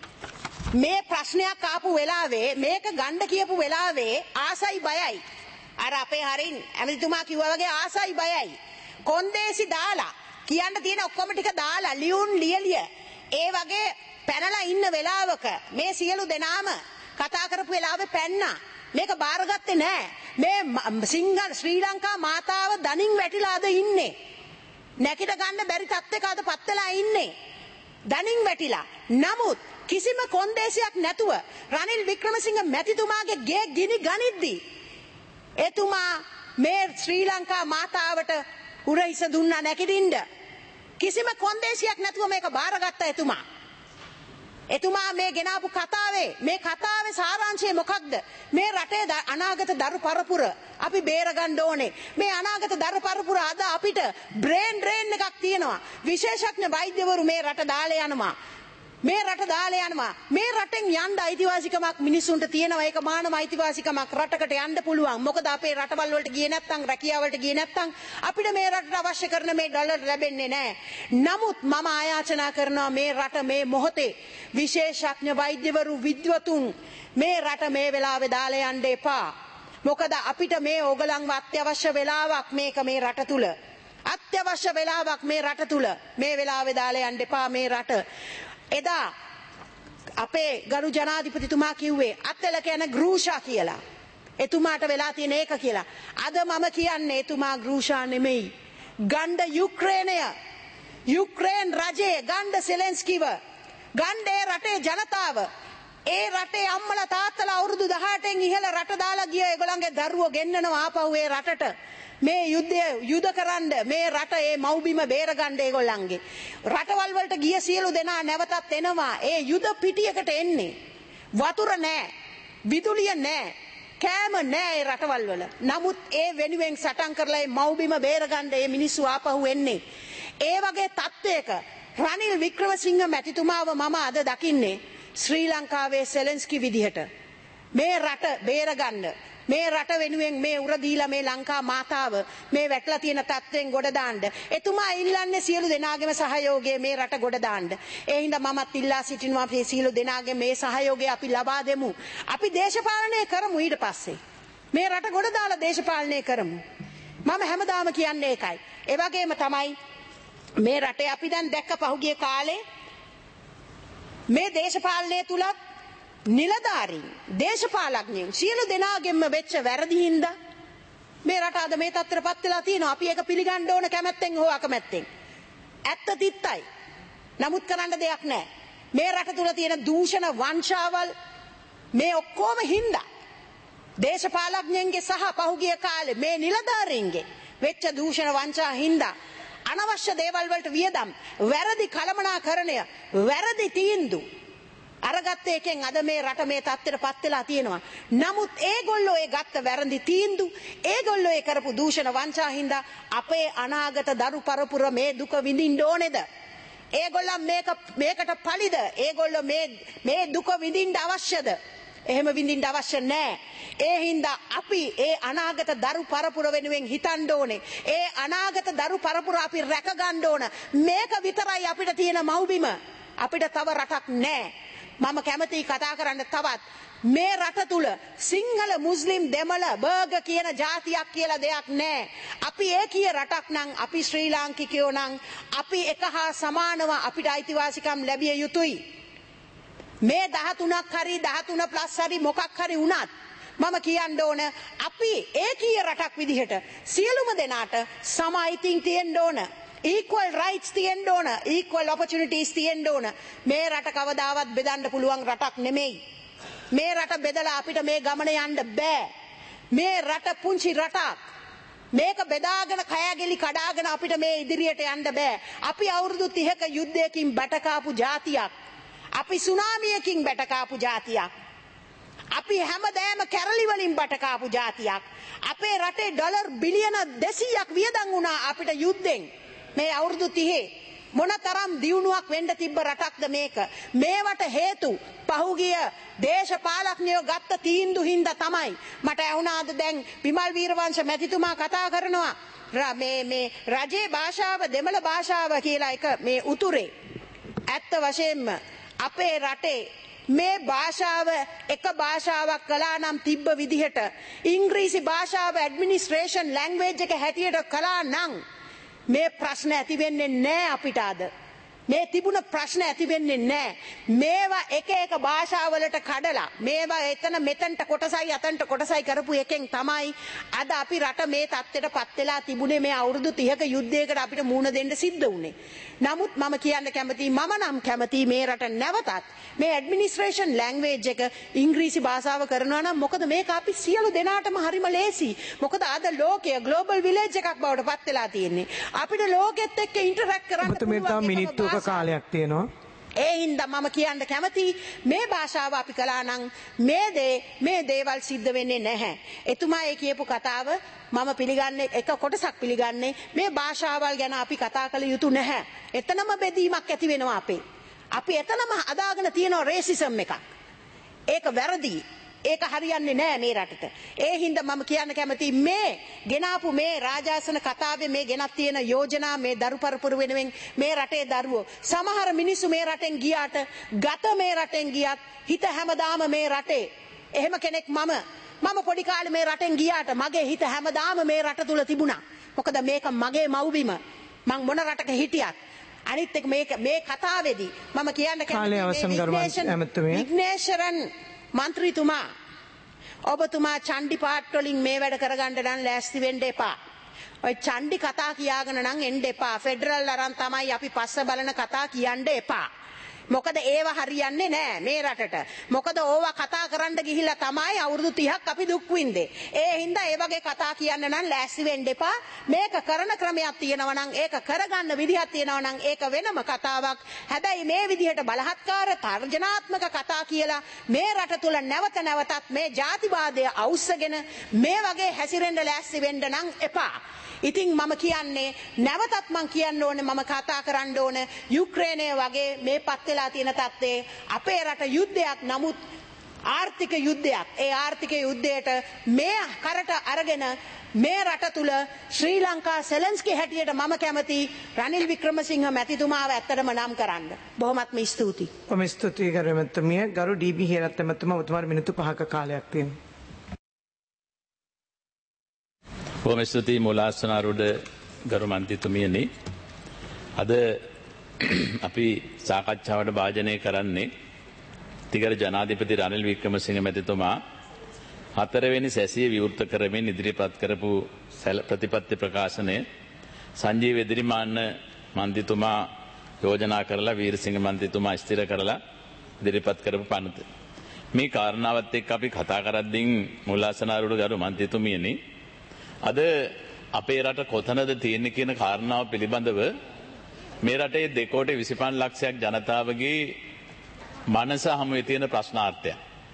මේ ප්‍රශ්නයක් ආපු වෙලාවේ මේක ගන්න කියපු වෙලාවේ ආසයි බයයි. අර අපේ හරින් ඇමතිතුමා කිව්වා වගේ ආසයි බයයි. කොන්දේසි දාලා කියන්න තියෙන ඔක්කොම ටික දාලා ලියුම් ලියලිය ඒ වගේ පැනලා ඉන්න වෙලාවක මේ සියලු දෙනාම කතා කරපු වෙලාවේ පැන්නා. මේක බාරගත්තේ නැහැ. මේ සිංහල ශ්‍රී ලංකා මාතාව දනින් වැටිලාද ඉන්නේ. නැකිට ගන්න බැරි තත්ත්වයක අද පත් වෙලා ඉන්නේ. දනින් වැටිලා. නමුත් කිසිම කොන්දේසියක් නැතුව රනිල් වික්‍රමසිංහ මැතිතුමාගේ ගේ ගිනි ගනිද්දී එතුමා මේ ශ්‍රී ලංකා මාතාවට උරහිස දුන්නා නැකිටින්න. කිසිම කොන්දේසියක් නැතුව මේක බාරගත්ත එතුමා. එතුමා මේ ගෙනාපු කතාවේ මේ කතාවේ සාරාංශය මොකක්ද? මේ රටේ අනාගත දරු පරපුර අපි බේර ගන්න ඕනේ. මේ අනාගත දරු පරපුර අද අපිට බ්‍රේන් ඩ්‍රේන් එකක් තියෙනවා. විශේෂඥ වෛද්‍යවරු මේ රට දාලා යනවා. මේ රට දාලා යනවා. මේ රටෙන් යන්න අයිතිවාසිකමක් මිනිසුන්ට තියෙනවා. ඒක මානව අයිතිවාසිකමක්. රටකට යන්න පුළුවන්. මොකද අපේ රටවල් වලට ගියේ නැත්නම් රැකියාව වලට ගියේ නැත්නම් අපිට මේ රටට අවශ්‍ය කරන මේ ඩොලර් ලැබෙන්නේ නැහැ. නමුත් මම ආයාචනා කරනවා මේ රට මේ මොහොතේ විශේෂඥ වෛද්‍යවරු විද්වතුන් මේ රට මේ වෙලාවේ දාලා යන්න එපා. මොකද අපිට මේ ඕගලන්ව අත්‍යවශ්‍ය වෙලාවක් මේක මේ රට තුල අත්‍යවශ්‍ය වෙලාවක් මේ රට තුල මේ වෙලාවේ දාලා යන්න එපා මේ රට. එදා අපේ ගරු ජනාධිපතිතුමා කිව්වේ අත්වල කියන ගෘෂා කියලා. එතුමාට වෙලා තියෙන ඒක කියලා. අද මම කියන්නේ එතුමා ගෘෂා නෙමෙයි. ගණ්ඩ යුක්‍රේනය යුක්‍රේන් රජයේ ගණ්ඩ සෙලෙන්ස්කිව ගණ්ඩේ රටේ ජනතාව ඒ රටේ අම්මලා තාත්තලා අවුරුදු දහඅටෙන් ඉහළ රට දාලා ගිය ඒගොල්ලන්ගේ දරුවෝ ගෙන්නනවා ආපහු ඒ රටට මේ යුද්ධය යුද කරන්න මේ රට ඒ මව්බිම බේර ගන්න ඒගොල්ලන්ගේ රටවල් වලට ගිය සියලු දෙනා නැවතත් එනවා ඒ යුද පිටියකට එන්නේ වතුර නැහැ විදුලිය නැහැ කෑම නැහැ ඒ රටවල් වල නමුත් ඒ වෙනුවෙන් සටන් කරලා ඒ මව්බිම බේර ගන්න ඒ මිනිස්සු ආපහු එන්නේ ඒ වගේ තත්ත්වයක රනිල් වික්‍රමසිංහ මැතිතුමාව මම අද දකින්නේ ශ්‍රී ලංකාවේ සෙලෙන්ස්කි විදිහට මේ රට බේර ගන්න මේ රට වෙනුවෙන් මේ උර දීලා මේ ලංකා මාතාව මේ වැටලා තියෙන තත්ත්වෙන් ගොඩ දාන්න එතුමා ඉල්ලන්නේ සියලු දෙනාගේම සහයෝගය මේ රට ගොඩ දාන්න ඒ හින්දා මමත් ඉල්ලා සිටිනවා මේ සියලු දෙනාගේ මේ සහයෝගය අපි ලබා දෙමු අපි දේශපාලනය කරමු ඊට පස්සේ මේ රට ගොඩ දාලා දේශපාලනය කරමු මම හැමදාම කියන්නේ ඒකයි ඒ වගේම තමයි මේ රටේ අපි දැන් දැක්ක පහුගිය කාලේ මේ දේශපාලනය තුලත් නිලධාරීන් දේශපාලඥයන් සියලු දෙනාගෙන්ම වෙච්ච වැරදි හින්දා මේ රට අද මේ තත්ත්වයටපත් වෙලා තියෙනවා අපි ඒක පිළිගන්න ඕන කැමැත්තෙන් හෝ අකමැත්තෙන් ඇත්ත තිත්තයි නමුත් කරන්න දෙයක් නැහැ මේ රට තුල තියෙන දූෂණ වංචාවල් මේ ඔක්කොම හින්දා දේශපාලඥයන්ගේ සහ පහුගිය කාලේ මේ නිලධාරීන්ගේ වෙච්ච දූෂණ වංචා හින්දා අනවශ්‍ය දේවල් වලට වියදම් වැරදි කළමනාකරණය වැරදි තීන්දුව අරගත්ත එකෙන් අද මේ රට මේ තත්ත්වයටපත් වෙලා තියෙනවා නමුත් ඒගොල්ලෝ ඒ ගත්ත වැරදි තීන්දුව ඒගොල්ලෝ ඒ කරපු දූෂණ වංචා හින්දා අපේ අනාගත දරු පරපුර මේ දුක විඳින්න ඕනේද ඒගොල්ලන් මේක මේකට පලිද ඒගොල්ලෝ මේ මේ දුක විඳින්න අවශ්‍යද එහෙම විඳින්න අවශ්‍ය නැහැ. ඒ හින්දා අපි ඒ අනාගත දරු පරපුර වෙනුවෙන් හිතන්න ඕනේ. ඒ අනාගත දරු පරපුර අපි රැක ගන්න ඕන. මේක විතරයි අපිට තියෙන මව්බිම. අපිට තව රටක් නැහැ. මම කැමතියි කතා කරන්න තවත් මේ රට තුල සිංහල මුස්ලිම් දෙමළ බර්ග කියන જાතියක් කියලා දෙයක් නැහැ. අපි ඒකීය රටක් නම් අපි ශ්‍රී ලාංකිකයෝ නම් අපි එක හා සමානව අපිට අයිතිවාසිකම් ලැබිය යුතුයි. මේ දහතුනක් හරි දහතුන ප්ලස් හරි මොකක් හරි වුණත් මම කියන්න ඕන අපි ඒකීය රටක් විදිහට සියලුම දෙනාට සම අයිතීන් තියෙන්න ඕන equal rights තියෙන්න ඕන equal opportunities තියෙන්න ඕන මේ රට කවදාවත් බෙදන්න පුළුවන් රටක් නෙමෙයි මේ රට බෙදලා අපිට මේ ගමන යන්න බෑ මේ රට පුංචි රටක් මේක බෙදාගෙන කයගිලි කඩාගෙන අපිට මේ ඉදිරියට යන්න බෑ අපි අවුරුදු තිහක යුද්ධයකින් බැටකාපු ජාතියක් අපි සුනාමියකින් බැටකාපු ජාතියක් අපි හැමදෑම කැරලි වලින් බැටකාපු ජාතියක් අපේ රටේ ඩොලර් බිලියන දෙසීයක් වියදම් වුණා අපිට යුද්ධෙන් මේ අවුරුදු තිහේ මොනතරම් දියුණුවක් වෙන්න තිබ්බ රටක්ද මේක මේවට හේතු පහුගිය දේශපාලඥයෝ ගත්ත තීන්දුව හින්දා තමයි මට ඇහුණාද දැන් විමල් වීරවංශ මැතිතුමා කතා කරනවා මේ මේ රජේ භාෂාව දෙමළ භාෂාව කියලා එක මේ උතුරේ ඇත්ත වශයෙන්ම අපේ රටේ මේ භාෂාව එක භාෂාවක් කළා නම් තිබ්බ විදිහට ඉංග්‍රීසි භාෂාව ඇඩ්මිනිස්ට්‍රේෂන් ලැන්ග්වේජ් එක හැටියට කළා නම් මේ ප්‍රශ්න ඇති වෙන්නේ නැහැ අපිට අද මේ තිබුණ ප්‍රශ්න ඇති වෙන්නේ නැහැ මේවා එක එක භාෂාවලට කඩලා මේවා එතන මෙතනට කොටසයි අතනට කොටසයි කරපු එකෙන් තමයි අද අපි රට මේ තත්ත්වයටපත් වෙලා තිබුණේ මේ අවුරුදු තිහක යුද්ධයකට අපිට මුහුණ දෙන්න සිද්ධ වුණේ නමුත් මම කියන්න කැමතියි මම නම් කැමතියි මේ රට නැවතත් මේ ඇඩ්මිනිස්ට්‍රේෂන් ලැන්ග්වේජ් එක ඉංග්‍රීසි භාෂාව කරනවා නම් මොකද මේක අපි සියලු දෙනාටම හරිම ලේසි මොකද අද ලෝකය ග්ලෝබල් විලේජ් එකක් බවට පත් වෙලා තියෙන්නේ අපිට ලෝකෙත් එක්ක ඉන්ටරැක්ට් කරන්න පුළුවන් කාලයක් තියෙනවා ඒ හින්දා මම කියන්න කැමතියි මේ භාෂාව අපි කළා නම් මේ දේ මේ දේවල් සිද්ධ වෙන්නේ නැහැ එතුමා ඒ කියපු කතාව මම පිළිගන්නේ එක කොටසක් පිළිගන්නේ මේ භාෂාවල් ගැන අපි කතා කළ යුතු නැහැ එතනම බෙදීමක් ඇති වෙනවා අපේ අපි එතනම අදාගෙන තියෙන රේසිසම් එකක් ඒක වැරදි ඒක හරියන්නේ නැහැ මේ රටට. ඒ හින්දා මම කියන්න කැමතියි මේ ගෙනාපු මේ රාජාසන කතාවේ මේ ගෙනත් තියෙන යෝජනා මේ දරු පරපුර වෙනුවෙන් මේ රටේ දරුවෝ සමහර මිනිස්සු මේ රටෙන් ගියාට ගත මේ රටෙන් ගියත් හිත හැමදාම මේ රටේ. එහෙම කෙනෙක් මම මම පොඩි කාලේ මේ රටෙන් ගියාට මගේ හිත හැමදාම මේ රට තුල තිබුණා. මොකද මේක මගේ මව්බිම. මං මොන රටක හිටියත් අනිත් එක මේක මේ කතාවේදී මම කියන්න කැමතියි විග්නේශරන් මන්ත්‍රීතුමා ඔබතුමා චණ්ඩි පාට් වලින් මේ වැඩ කරගන්න නම් ලෑස්ති වෙන්න එපා. ඔය චණ්ඩි කතා කියාගෙන නම් එන්න එපා. ෆෙඩරල් අරන් තමයි අපි පස්ස බලන කතා කියන්න එපා. මොකද ඒව හරියන්නේ නෑ මේ රටට. මොකද ඕවා කතා කරන්න ගිහිල්ලා තමයි අවුරුදු තිහක් අපි දුක් විඳේ. ඒ හින්දා ඒ වගේ කතා කියන්න නම් ලෑස්ති වෙන්න එපා. මේක කරන ක්‍රමයක් තියෙනවා නම් ඒක කරගන්න විදිහක් තියෙනවා නම් ඒක වෙනම කතාවක්. හැබැයි මේ විදිහට බලහත්කාර තර්ජනාත්මක කතා කියලා මේ රට තුල නැවත නැවතත් මේ ජාතිවාදය අවුස්සගෙන මේ වගේ හැසිරෙන්න ලෑස්ති වෙන්න නම් එපා. ඉතින් මම කියන්නේ නැවතත් මම කියන්න ඕනේ මම කතා කරන්න ඕනේ යුක්‍රේනය වගේ මේ පත් වෙලා තියෙන තත්ත්වයේ අපේ රට යුද්ධයක් නමුත් ආර්ථික යුද්ධයක්. ඒ ආර්ථික යුද්ධයට මේ කරට අරගෙන මේ රට තුල ශ්‍රී ලංකා සෙලන්ස්කි හැටියට මම කැමති රනිල් වික්‍රමසිංහ මැතිතුමාව ඇත්තටම නම් කරන්න. බොහොමත්ම ස්තුතියි. ඔබ ස්තුතියි ගරු මැතිතුමිය. ගරු ඩී.බී. හේරත් මැතිතුමා ඔබතුමාට මිනිත්තු පහක කාලයක් තියෙනවා. බොහොම ස්තුතියි මූලාසනාරූඪ ගරු මන්ත්‍රීතුමියනි. අද අපි සාකච්ඡාවට භාජනය කරන්නේ තිගර ජනාධිපති රනිල් වික්‍රමසිංහ මැතිතුමා හතරවෙනි සැසිය විවෘත කරමින් ඉදිරිපත් කරපු ප්‍රතිපත්ති ප්‍රකාශනය සංජීව එදිරිමාන්න මන්ත්‍රීතුමා යෝජනා කරලා වීරසිංහ මන්ත්‍රීතුමා ස්ථිර කරලා ඉදිරිපත් කරපු පනත. මේ කාරණාවත් එක්ක අපි කතා කරද්දී මූලාසනාරූඪ ගරු මන්ත්‍රීතුමියනි අද අපේ රට කොතනද තියෙන්නේ කියන කාරණාව පිළිබඳව මේ රටේ දෙකෝටි විසිපන්දහ ලක්ෂයක් ජනතාවගේ මනස හමුවේ තියෙන ප්‍රශ්නාර්ථය.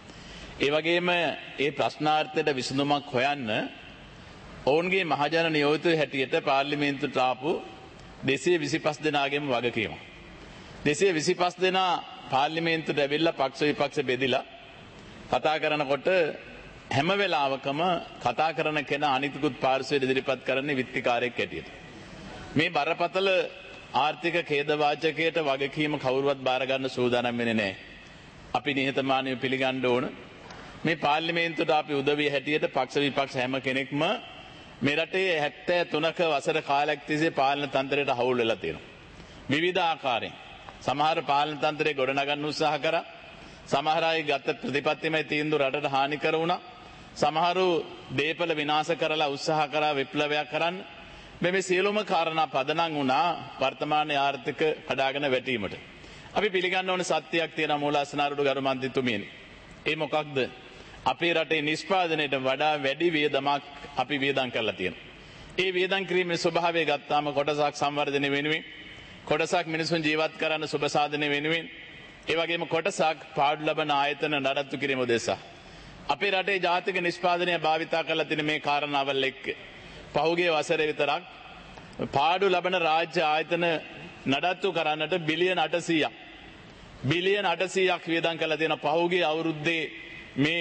ඒ වගේම ඒ ප්‍රශ්නාර්ථයට විසඳුමක් හොයන්න ඔවුන්ගේ මහජන නියෝජිත හැටියට පාර්ලිමේන්තුවට ආපු දෙසිය විසිපස් දෙනාගේම වගකීම. දෙසිය විසිපස් දෙනා පාර්ලිමේන්තුවට ඇවිල්ලා පක්ෂ විපක්ෂ බෙදිලා කතා කරනකොට හැම වෙලාවකම කතා කරන කෙනා අනිතිකුත් පාර්ශ්වයට ඉදිරිපත් කරන්නේ විත්තිකාරයෙක් හැටියට. මේ බරපතල ආර්ථික ඛේදවාචකයට වගකීම කවුරුවත් බාර ගන්න සූදානම් වෙන්නේ නැහැ. අපි නිහතමානීව පිළිගන්න ඕන. මේ පාර්ලිමේන්තුවට අපි උදවිය හැටියට පක්ෂ විපක්ෂ හැම කෙනෙක්ම මේ රටේ හැත්තෑ තුනක වසර කාලයක් තිස්සේ පාලන තන්ත්‍රයට හවුල් වෙලා තියෙනවා. විවිධ ආකාරයෙන්. සමහර පාලන තන්ත්‍රය ගොඩනගන්න උත්සාහ කරා. සමහර අය ගත ප්‍රතිපත්තිමය තීන්දුව රටට හානි කර වුණා. සමහරු දේපල විනාශ කරලා උත්සාහ කරා විප්ලවයක් කරන්න. මේ සියලුම කාරණා පදනම් වුණා වර්තමාන ආර්ථික කඩාගෙන වැටීමට. අපි පිළිගන්න ඕන සත්‍යයක් තියෙනවා මූලාසනාරූඪ ගරු මන්ත්‍රීතුමියනි. ඒ මොකක්ද? අපේ රටේ නිෂ්පාදනයට වඩා වැඩි වියදමක් අපි වියදම් කරලා තියෙනවා. ඒ වියදම් කිරීමේ ස්වභාවය ගත්තාම කොටසක් සංවර්ධනය වෙනුවෙන්, කොටසක් මිනිසුන් ජීවත් කරන්න සුබ සාධනය වෙනුවෙන්, ඒ වගේම කොටසක් පාඩු ලබන ආයතන නඩත්තු කිරීම උදෙසා අපේ රටේ ජාතික නිෂ්පාදනය භාවිතා කරලා තියෙන මේ කාරණාවල් එක්ක පහුගිය වසරේ විතරක් පාඩු ලබන රාජ්‍ය ආයතන නඩත්තු කරන්නට බිලියන අටසීයක් බිලියන අටසීයක් වියදම් කරලා තියෙන පහුගිය අවුරුද්දේ මේ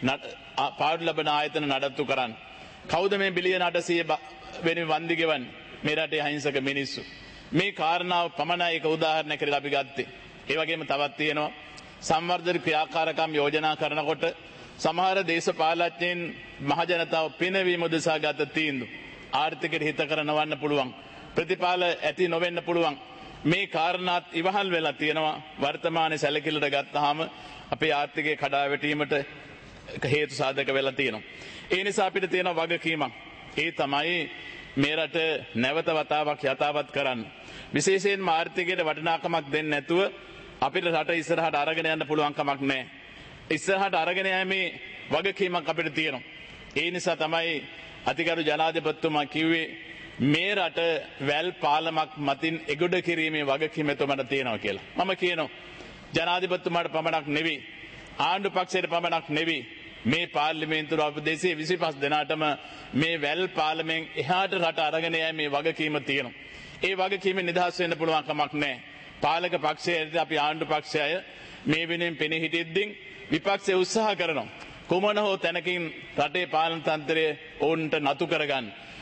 පාඩු ලබන ආයතන නඩත්තු කරන්න. කවුද මේ බිලියන අටසීය වෙනුවෙන් වන්දි ගෙවන්නේ? මේ රටේ අහිංසක මිනිස්සු. මේ කාරණාව පමණයි එක උදාහරණයක් කියලා අපි ගත්තේ. ඒ වගේම තවත් තියෙනවා සංවර්ධන ක්‍රියාකාරකම් යෝජනා කරනකොට සමහර දේශපාලඥයින් මහජනතාව පිනවීම උදෙසා ගත තීන්දුව ආර්ථිකයට හිත කරනවන්න පුළුවන්, ප්‍රතිඵල ඇති නොවෙන්න පුළුවන්. මේ කාරණාත් ඉවහල් වෙලා තියෙනවා. වර්තමානයේ සැලකිල්ලට ගත්තාම අපේ ආර්ථිකය කඩා වැටීමට හේතු සාධක වෙලා තියෙනවා. ඒ නිසා අපිට තියෙන වගකීමක්. ඒ තමයි මේ රට නැවත වතාවක් යථාවත් කරන්න. විශේෂයෙන්ම ආර්ථිකයට වටිනාකමක් දෙන්නේ නැතුව අපිට රට ඉස්සරහට අරගෙන යන්න පුළුවන් කමක් නැහැ. ඉස්සරහට අරගෙන යෑමේ වගකීමක් අපිට තියෙනවා. ඒ නිසා තමයි අතිගරු ජනාධිපතිතුමා කිව්වේ මේ රට වැල් පාලමක් මතින් එගොඩ කිරීමේ වගකීම එතුමාට තියෙනවා කියලා. මම කියනවා ජනාධිපතිතුමාට පමණක් නෙවෙයි, ආණ්ඩු පක්ෂයට පමණක් නෙවෙයි, මේ පාර්ලිමේන්තුව අප දෙසිය විසිපස් දෙනාටම මේ වැල් පාලමෙන් එහාට රට අරගෙන යෑමේ වගකීම තියෙනවා. ඒ වගකීමෙන් නිදහස් වෙන්න පුළුවන් කමක් නැහැ. පාලක පක්ෂයට අපි ආණ්ඩු පක්ෂය මේ වෙනුවෙන් පෙනී හිටියද්දී විපක්ෂය උත්සාහ කරනවා කොමන හෝ තැනකින් රටේ පාලන තන්ත්‍රය ඕන්ට නතු කරගන්න.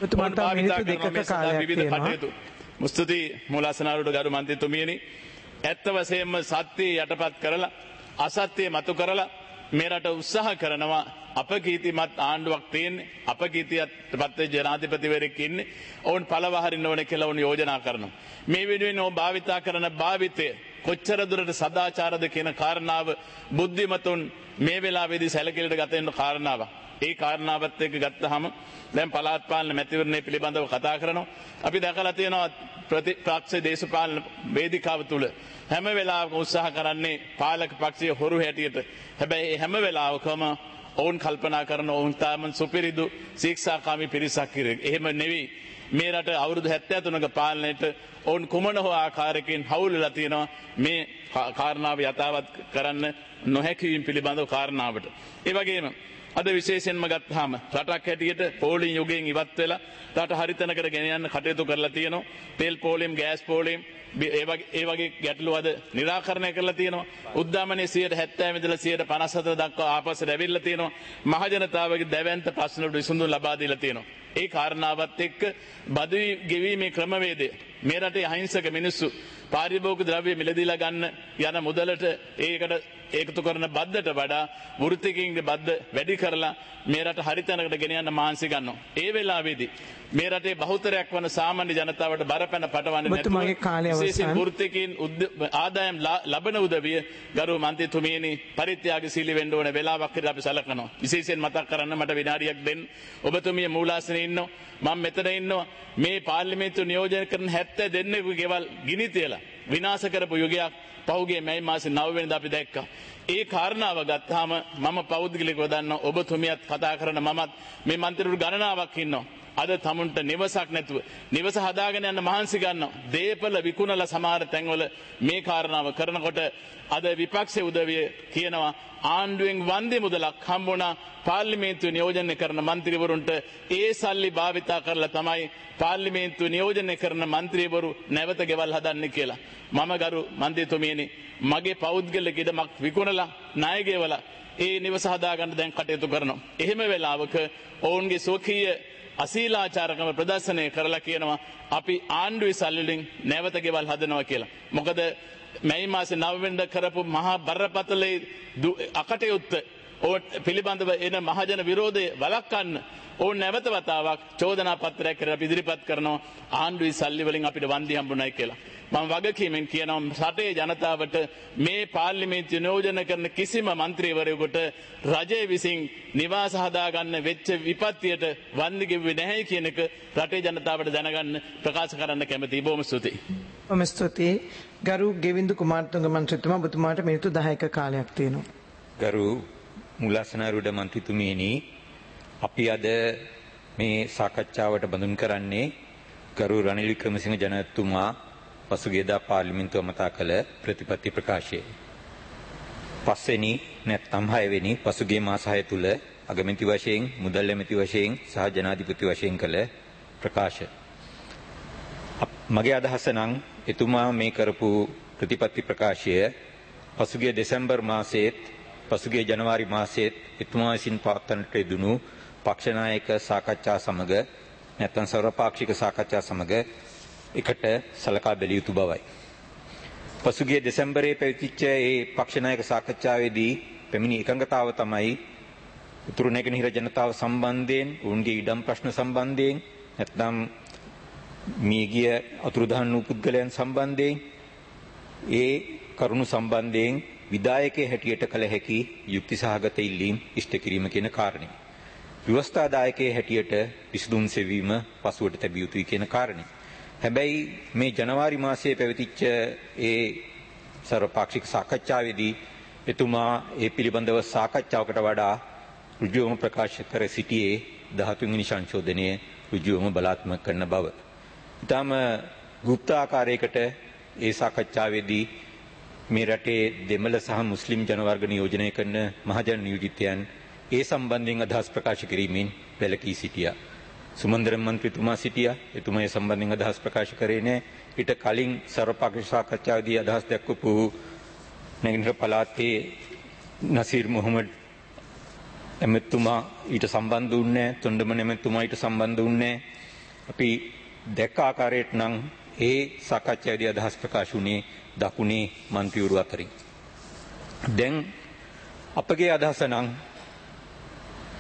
මුස්තුති මූලාසනාරූඪ ගරු මන්ත්‍රීතුමියනි, ඇත්ත වශයෙන්ම සත්‍යය යටපත් කරලා අසත්‍යය මතු කරලා මේ රට උත්සාහ කරනවා අපකීතිමත් ආණ්ඩුවක් තියෙන්නේ අපකීතියත් පත්වේ ජනාධිපතිවරයෙක් ඉන්නේ ඔවුන් පළවහරින්න ඕනේ කියලා ඔවුන් යෝජනා කරනවා. මේ වෙනුවෙන් ඔවුන් භාවිතා කරන භාවිතය කොච්චර දුරට සදාචාරද කියන කාරණාව බුද්ධිමතුන් මේ වෙලාවේදී සැලකිලිට ගත වෙන කාරණාවක්. ඒ කාරණාවත් එක්ක ගත්තාම දැන් පළාත් පාලන මැතිවරණය පිළිබඳව කතා කරනවා. අපි දැකලා තියෙනවා ප්‍රතිපක්ෂ දේශපාලන වේදිකාව තුල හැම වෙලාවකම උත්සාහ කරන්නේ පාලක පක්ෂයේ හොරු හැටියට. හැබැයි හැම වෙලාවකම ඔවුන් කල්පනා කරන ඔවුන් තාම සුපිරිදු ශික්ෂාකාමී පිරිසක් ඉරේ. එහෙම නෙවෙයි. මේ රට අවුරුදු හැත්තෑ තුනක පාලනයට ඔවුන් කුමන හෝ ආකාරයකින් හවුල් වෙලා තියෙනවා මේ කාරණාව යථාවත් කරන්න නොහැකි වීම පිළිබඳව කාරණාවට. ඒ වගේම අද විශේෂයෙන්ම ගත්තාම රටක් හැටියට පෝලිං යුගයෙන් ඉවත් වෙලා රට හරිතනකට ගෙන යන්න කටයුතු කරලා තියෙනවා. තෙල් පෝලිම්, ගෑස් පෝලිම් ඒ වගේ ඒ වගේ ගැටලු අද निराකරණය කරලා තියෙනවා. උද්දාමනයේ සියයට හැත්තෑ ඉඳලා සියයට පනස් හතර දක්වා ආපස්සට ඇවිල්ලා තියෙනවා. මහ ජනතාවගේ දැවැන්ත ප්‍රශ්න වලට විසඳුම් ලබා දීලා තියෙනවා. ඒ කාරණාවත් එක්ක බදු ගෙවීමේ ක්‍රමවේදය මේ රටේ අහිංසක මිනිස්සු පාරිභෝගික ද්‍රව්‍ය මිලදීලා ගන්න යන මුදලට ඒකට ඒකතු කරන බද්දට වඩා වෘත්තිකයින්ගේ බද්ද වැඩි කරලා මේ රට හරිතැනකට ගෙන යන්න මහන්සි ගන්නවා. ඒ වෙලාවේදී මේ රටේ බහුතරයක් වන සාමාන්‍ය ජනතාවට බරපැන පටවන්නේ නැතුව විශේෂයෙන් වෘත්තිකයින් ආදායම් ලබන උදවිය ගරු මන්ත්‍රීතුමියනි පරිත්‍යාගශීලී වෙන්න ඕන වෙලාවක් කියලා අපි සලකනවා. විශේෂයෙන් මතක් කරන්න මට විනාඩියක් දෙන්න. ඔබතුමිය මූලාසනේ ඉන්නවා. මම මෙතන ඉන්නවා. මේ පාර්ලිමේන්තු නියෝජනය කරන හැත්තෑ දෙනෙකුගේ ගෙවල් ගිනි තියලා විනාශ කරපු යුගයක් පහුගිය මැයි මාසේ නව වෙනිදා අපි දැක්කා. ඒ කාරණාව ගත්තාම මම පෞද්ගලිකව දන්නවා ඔබතුමියත් කතා කරන මමත් මේ මන්ත්‍රීවරු ගණනාවක් ඉන්නවා. අද තමුන්ට නිවසක් නැතුව නිවස හදාගෙන යන්න මහන්සි ගන්නවා. දේපල විකුණලා සමහර තැන්වල මේ කාරණාව කරනකොට අද විපක්ෂයේ උදවිය කියනවා ආණ්ඩුවෙන් වන්දි මුදලක් හම්බුණා පාර්ලිමේන්තුව නියෝජනය කරන මන්ත්‍රීවරුන්ට ඒ සල්ලි භාවිතා කරලා තමයි පාර්ලිමේන්තුව නියෝජනය කරන මන්ත්‍රීවරු නැවත ගෙවල් හදන්නේ කියලා. මම ගරු මන්ත්‍රීතුමියනි මගේ පෞද්ගලික ඉඩමක් විකුණලා ණය ගෙවලා ඒ නිවස හදාගන්න දැන් කටයුතු කරනවා. එහෙම වෙලාවක ඔවුන්ගේ සෝකීය අශීලාචාරකම ප්‍රදර්ශනය කරලා කියනවා අපි ආණ්ඩුවේ සල්ලි වලින් නැවත ගෙවල් හදනවා කියලා. මොකද මැයි මාසේ නව වෙනිදා කරපු මහා බරපතල අකටයුත්ත ඕ පිළිබඳව එන මහජන විරෝධය වළක්වන්න ඕන් නැවත වතාවක් චෝදනා පත්‍රයක් කරලා ඉදිරිපත් කරනවා ආණ්ඩුවේ සල්ලි වලින් අපිට වන්දි හම්බුනායි කියලා. මම වගකීමෙන් කියනවා රටේ ජනතාවට මේ පාර්ලිමේන්තු නියෝජනය කරන කිසිම മന്ത്രിවරයෙකුට රජය විසින් නිවාස හදාගන්න වෙච්ච විපත්තියට වන්දි ගෙවුවේ නැහැ කියන එක රටේ ජනතාවට දැනගන්න ප්‍රකාශ කරන්න කැමතියි. බොහොම ස්තුතියි. බොහොම ස්තුතියි. ගරු ගෙවින්දු කුමාරතුංග මන්ත්‍රීතුමා ඔබතුමාට මිනිත්තු දහයක කාලයක් තියෙනවා. ගරු මුලාසනාරුඩ මන්ත්‍රීතුමියනි අපි අද මේ සාකච්ඡාවට බඳුන් කරන්නේ ගරු රනිල් වික්‍රමසිංහ ජනාධිපතිතුමා පසුගියදා පාර්ලිමේන්තුව මතා කළ ප්‍රතිපත්ති ප්‍රකාශය. පස්වෙනි නැත්නම් හයවෙනි පසුගිය මාස හය තුල අගමැති වශයෙන් මුදල් ඇමති වශයෙන් සහ ජනාධිපති වශයෙන් කළ ප්‍රකාශ. මගේ අදහස නම් එතුමා මේ කරපු ප්‍රතිපත්ති ප්‍රකාශය පසුගිය දෙසැම්බර් මාසයේත් පසුගිය ජනවාරි මාසයේත් එතුමා විසින් පවත්වන්නට යෙදුණු පක්ෂ නායක සාකච්ඡා සමග නැත්නම් සර්වපාක්ෂික සාකච්ඡා සමග එකට සලකා බැලිය යුතු බවයි. පසුගිය දෙසැම්බරයේ පැවතිච්ච ඒ පක්ෂ නායක සාකච්ඡාවේදී පැමිණි එකඟතාව තමයි උතුරු නැගෙනහිර ජනතාව සම්බන්ධයෙන් ඔවුන්ගේ ඉඩම් ප්‍රශ්න සම්බන්ධයෙන් නැත්නම් මියගිය අතුරුදහන් වූ පුද්ගලයන් සම්බන්ධයෙන් ඒ කරුණු සම්බන්ධයෙන් විධායකයේ හැටියට කළ හැකි යුක්ති සහගත ඉල්ලීම් ඉෂ්ට කිරීම කියන කාරණේ. ව්‍යවස්ථාදායකයේ හැටියට විසඳුම් සෙවීම පසුවට තැබිය යුතුයි කියන කාරණේ. හැබැයි මේ ජනවාරි මාසයේ පැවතිච්ච ඒ සර්වපාක්ෂික සාකච්ඡාවේදී එතුමා ඒ පිළිබඳව සාකච්ඡාවකට වඩා ඍජුවම ප්‍රකාශ කර සිටියේ දහතුන් වෙනි සංශෝධනය ඍජුවම බලාත්මක කරන බව. ඊටම গুপ্ত ආකාරයකට ඒ සාකච්ඡාවේදී මේ රටේ දෙමළ සහ මුස්ලිම් ජනවර්ග නියෝජනය කරන මහජන නියෝජිතයන් ඒ සම්බන්ධයෙන් අදහස් ප්‍රකාශ කිරීමෙන් වැළකී සිටියා. සුමන්දර මන්ත්‍රීතුමා සිටියා. එතුමා ඒ සම්බන්ධයෙන් අදහස් ප්‍රකාශ කරේ නැහැ. ඊට කලින් සර්වපක්ෂ සාකච්ඡාවේදී අදහස් දක්වපු නැගෙනහිර පළාතේ නසීර් මොහමඩ් එමෙතුමා ඊට සම්බන්ධ වුණේ නැහැ. තොණ්ඩමන එමෙතුමා ඊට සම්බන්ධ වුණේ නැහැ. අපි දැක්ක ආකාරයට නම් ඒ සාකච්ඡාවේදී අදහස් ප්‍රකාශ වුණේ දකුණේ මන්ත්‍රීවරු අතරින්. දැන් අපගේ අදහස නම්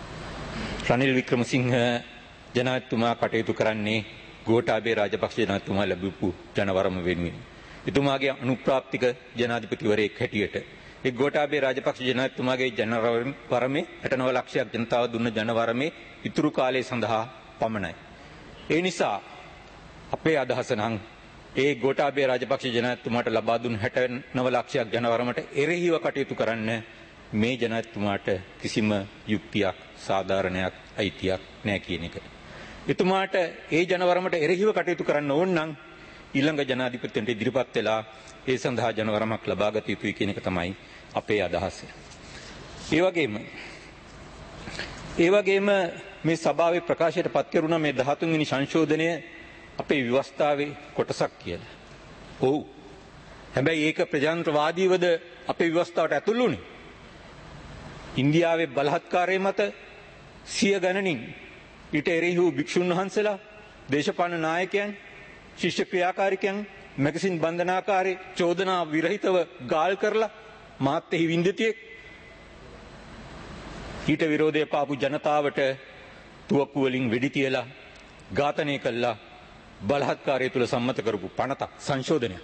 රනිල් වික්‍රමසිංහ ජනාධිපතිතුමා කටයුතු කරන්නේ ගෝඨාභය රාජපක්ෂ ජනාධිපතිතුමා ලැබපු ජනවරම වෙනුවෙන්. එතුමාගේ අනුප්‍රාප්තික ජනාධිපතිවරයෙක් හැටියට ඒ ගෝඨාභය රාජපක්ෂ ජනාධිපතිතුමාගේ ජනවරමේ හැටනව ලක්ෂයක් ජනතාව දුන්න ජනවරමේ ඉතුරු කාලය සඳහා පමණයි. ඒ නිසා අපේ අදහස නම් ඒ ගෝඨාභය රාජපක්ෂ ජනාධිපතිතුමාට ලබා දුන් හැටනව ලක්ෂයක් ජනවරමට එරෙහිව කටයුතු කරන්න මේ ජනාධිපතිතුමාට කිසිම යුක්තියක් සාධාරණයක් අයිතියක් නැහැ කියන එක. එතුමාට ඒ ජනවරමට එරෙහිව කටයුතු කරන්න ඕන නම් ඊළඟ ජනාධිපතිතුමන්ට ඉදිරිපත් වෙලා ඒ සඳහා ජනවරමක් ලබා ගත යුතුයි කියන එක තමයි අපේ අදහස. ඒ වගේම ඒ වගේම මේ සභාවේ ප්‍රකාශයට පත් කරුණා මේ දහතුන් වෙනි සංශෝධනය අපේ ව්‍යවස්ථාවේ කොටසක් කියලා. ඔව්. හැබැයි ඒක ප්‍රජාතන්ත්‍රවාදීවද අපේ ව්‍යවස්ථාවට ඇතුළු වුණේ. ඉන්දියාවේ බලහත්කාරය මත සිය ගණනින් ඊට එරෙහි වූ භික්ෂුන් වහන්සේලා, දේශපාලන නායකයන්, ශිෂ්‍ය ක්‍රියාකාරිකයන්, මැගසින් බන්ධනාකාරී චෝදනා විරහිතව ගාල් කරලා මාත් එහි වින්දිතියෙක් ඊට විරෝධය පාපු ජනතාවට තුවක්කු වලින් වෙඩි තියලා ඝාතනය කළා බලහත්කාරය තුල සම්මත කරපු පනතක් සංශෝධනයක්.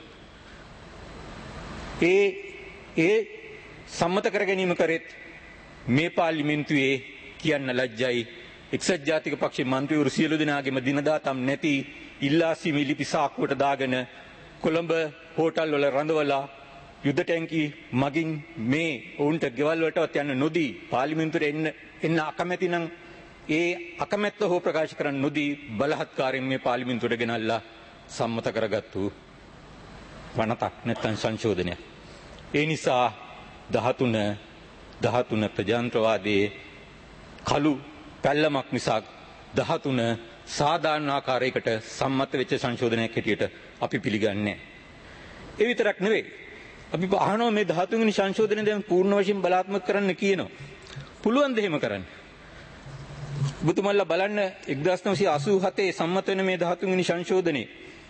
ඒ ඒ සම්මත කර ගැනීම කරෙත් මේ පාර්ලිමේන්තුවේ කියන්න ලැජ්ජයි එක්සත් ජාතික පක්ෂේ මන්ත්‍රීවරු සියලු දෙනාගේම දිනදාතම් නැති ඉල්ලාසීමේ ලිපි සාක්කුවට දාගෙන කොළඹ හෝටල් වල රඳවලා යුද ටැංකි මගින් මේ ඔවුන්ට ගෙවල් වලටවත් යන්න නොදී පාර්ලිමේන්තුවට එන්න එන්න අකමැති නම් ඒ අකමැත්ත හෝ ප්‍රකාශ කරන්න නොදී බලහත්කාරයෙන් මේ පාර්ලිමේන්තුවට ගෙනල්ලා සම්මත කරගත්තු වනතක් නැත්නම් සංශෝධනයක්. ඒ නිසා දහතුන දහතුන ප්‍රජාතන්ත්‍රවාදයේ කළු පැල්ලමක් මිසක් දහතුන සාධාරණ ආකාරයකට සම්මත වෙච්ච සංශෝධනයක් හැටියට අපි පිළිගන්නේ නැහැ. ඒ විතරක් නෙවෙයි. අපි අහනවා මේ දහතුන් වෙනි සංශෝධනය දැන් පූර්ණ වශයෙන් බලාත්මක කරන්න කියනවා. පුළුවන් ද එහෙම කරන්න? ඔබතුමන්ලා බලන්න එක්දාස් නවසිය අසූ හතේ සම්මත වෙන මේ දහතුන් වෙනි සංශෝධනයේ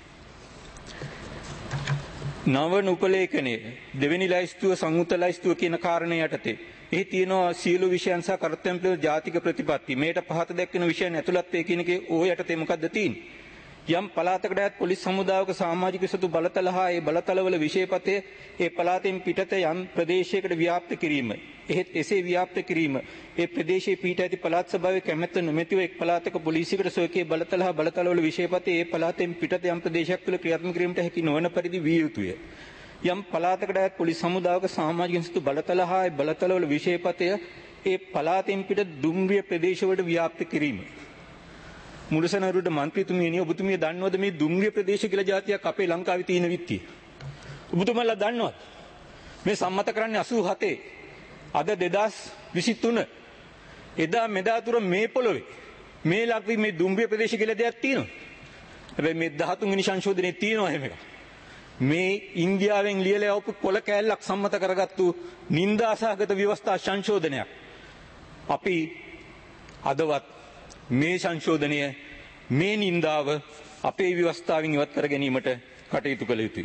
නව උපලේඛනයේ දෙවෙනි ලයිස්තුව සංයුත ලයිස්තුව කියන කාරණේ යටතේ එහි තියෙනවා සියලු විෂයන් සහ කර්තව්‍යම් පිළිබඳ ජාතික ප්‍රතිපත්ති. මේට පහත දැක්වෙන විෂයන් ඇතුළත් වේ කියන එකේ ඕ යටතේ මොකද්ද තියෙන්නේ? යම් පළාතකට අයත් පොලිස් සමුදායක සමාජික සතු බලතල හා ඒ බලතලවල විෂයපතේ ඒ පළාතෙන් පිටත යම් ප්‍රදේශයකට ව්‍යාප්ත කිරීම. එහෙත් එසේ ව්‍යාප්ත කිරීම ඒ ප්‍රදේශයේ පිට ඇති පළාත් සභාවේ කැමැත්ත නොමැතිව එක් පළාතක පොලිසියකට සොයකේ බලතල හා බලතලවල විෂයපතේ ඒ පළාතෙන් පිටත යම් ප්‍රදේශයක් තුළ ක්‍රියාත්මක කිරීමට හැකි නොවන පරිදි විය යුතුය. යම් පළාතකට අයත් පොලිස් සමුදායක සමාජික සතු බලතල හා ඒ බලතලවල විෂයපතය ඒ පළාතෙන් පිට දුම්රිය ප්‍රදේශවලට ව්‍යාප්ත කිරීම. මුලසනරුට මන්ත්‍රීතුමියනි ඔබතුමිය දන්නවද මේ දුම්රිය ප්‍රදේශ කියලා જાතියක් අපේ ලංකාවේ තියෙන විත්තිය? ඔබතුමන්ලා දන්නවද? මේ සම්මත කරන්නේ අසූ හතේ. අද දෙදාස් විසි තුන. එදා මෙදා තුර මේ පොළොවේ මේ ලක්වි මේ දුම්රිය ප්‍රදේශ කියලා දෙයක් තියෙනවා. හැබැයි මේ දහතුන් වෙනි සංශෝධනයේ තියෙනවා එහෙම එකක්. මේ ඉන්දියාවෙන් ලියලා આવපු කොළ කෑල්ලක් සම්මත කරගත්තු නින්දාසහගත ව්‍යවස්ථා සංශෝධනයක්. අපි අදවත් මේ සංශෝධනය මේ නින්දාව අපේ ව්‍යවස්ථාවෙන් ඉවත් කර ගැනීමට කටයුතු කළ යුතුයි.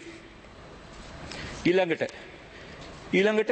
ඊළඟට ඊළඟට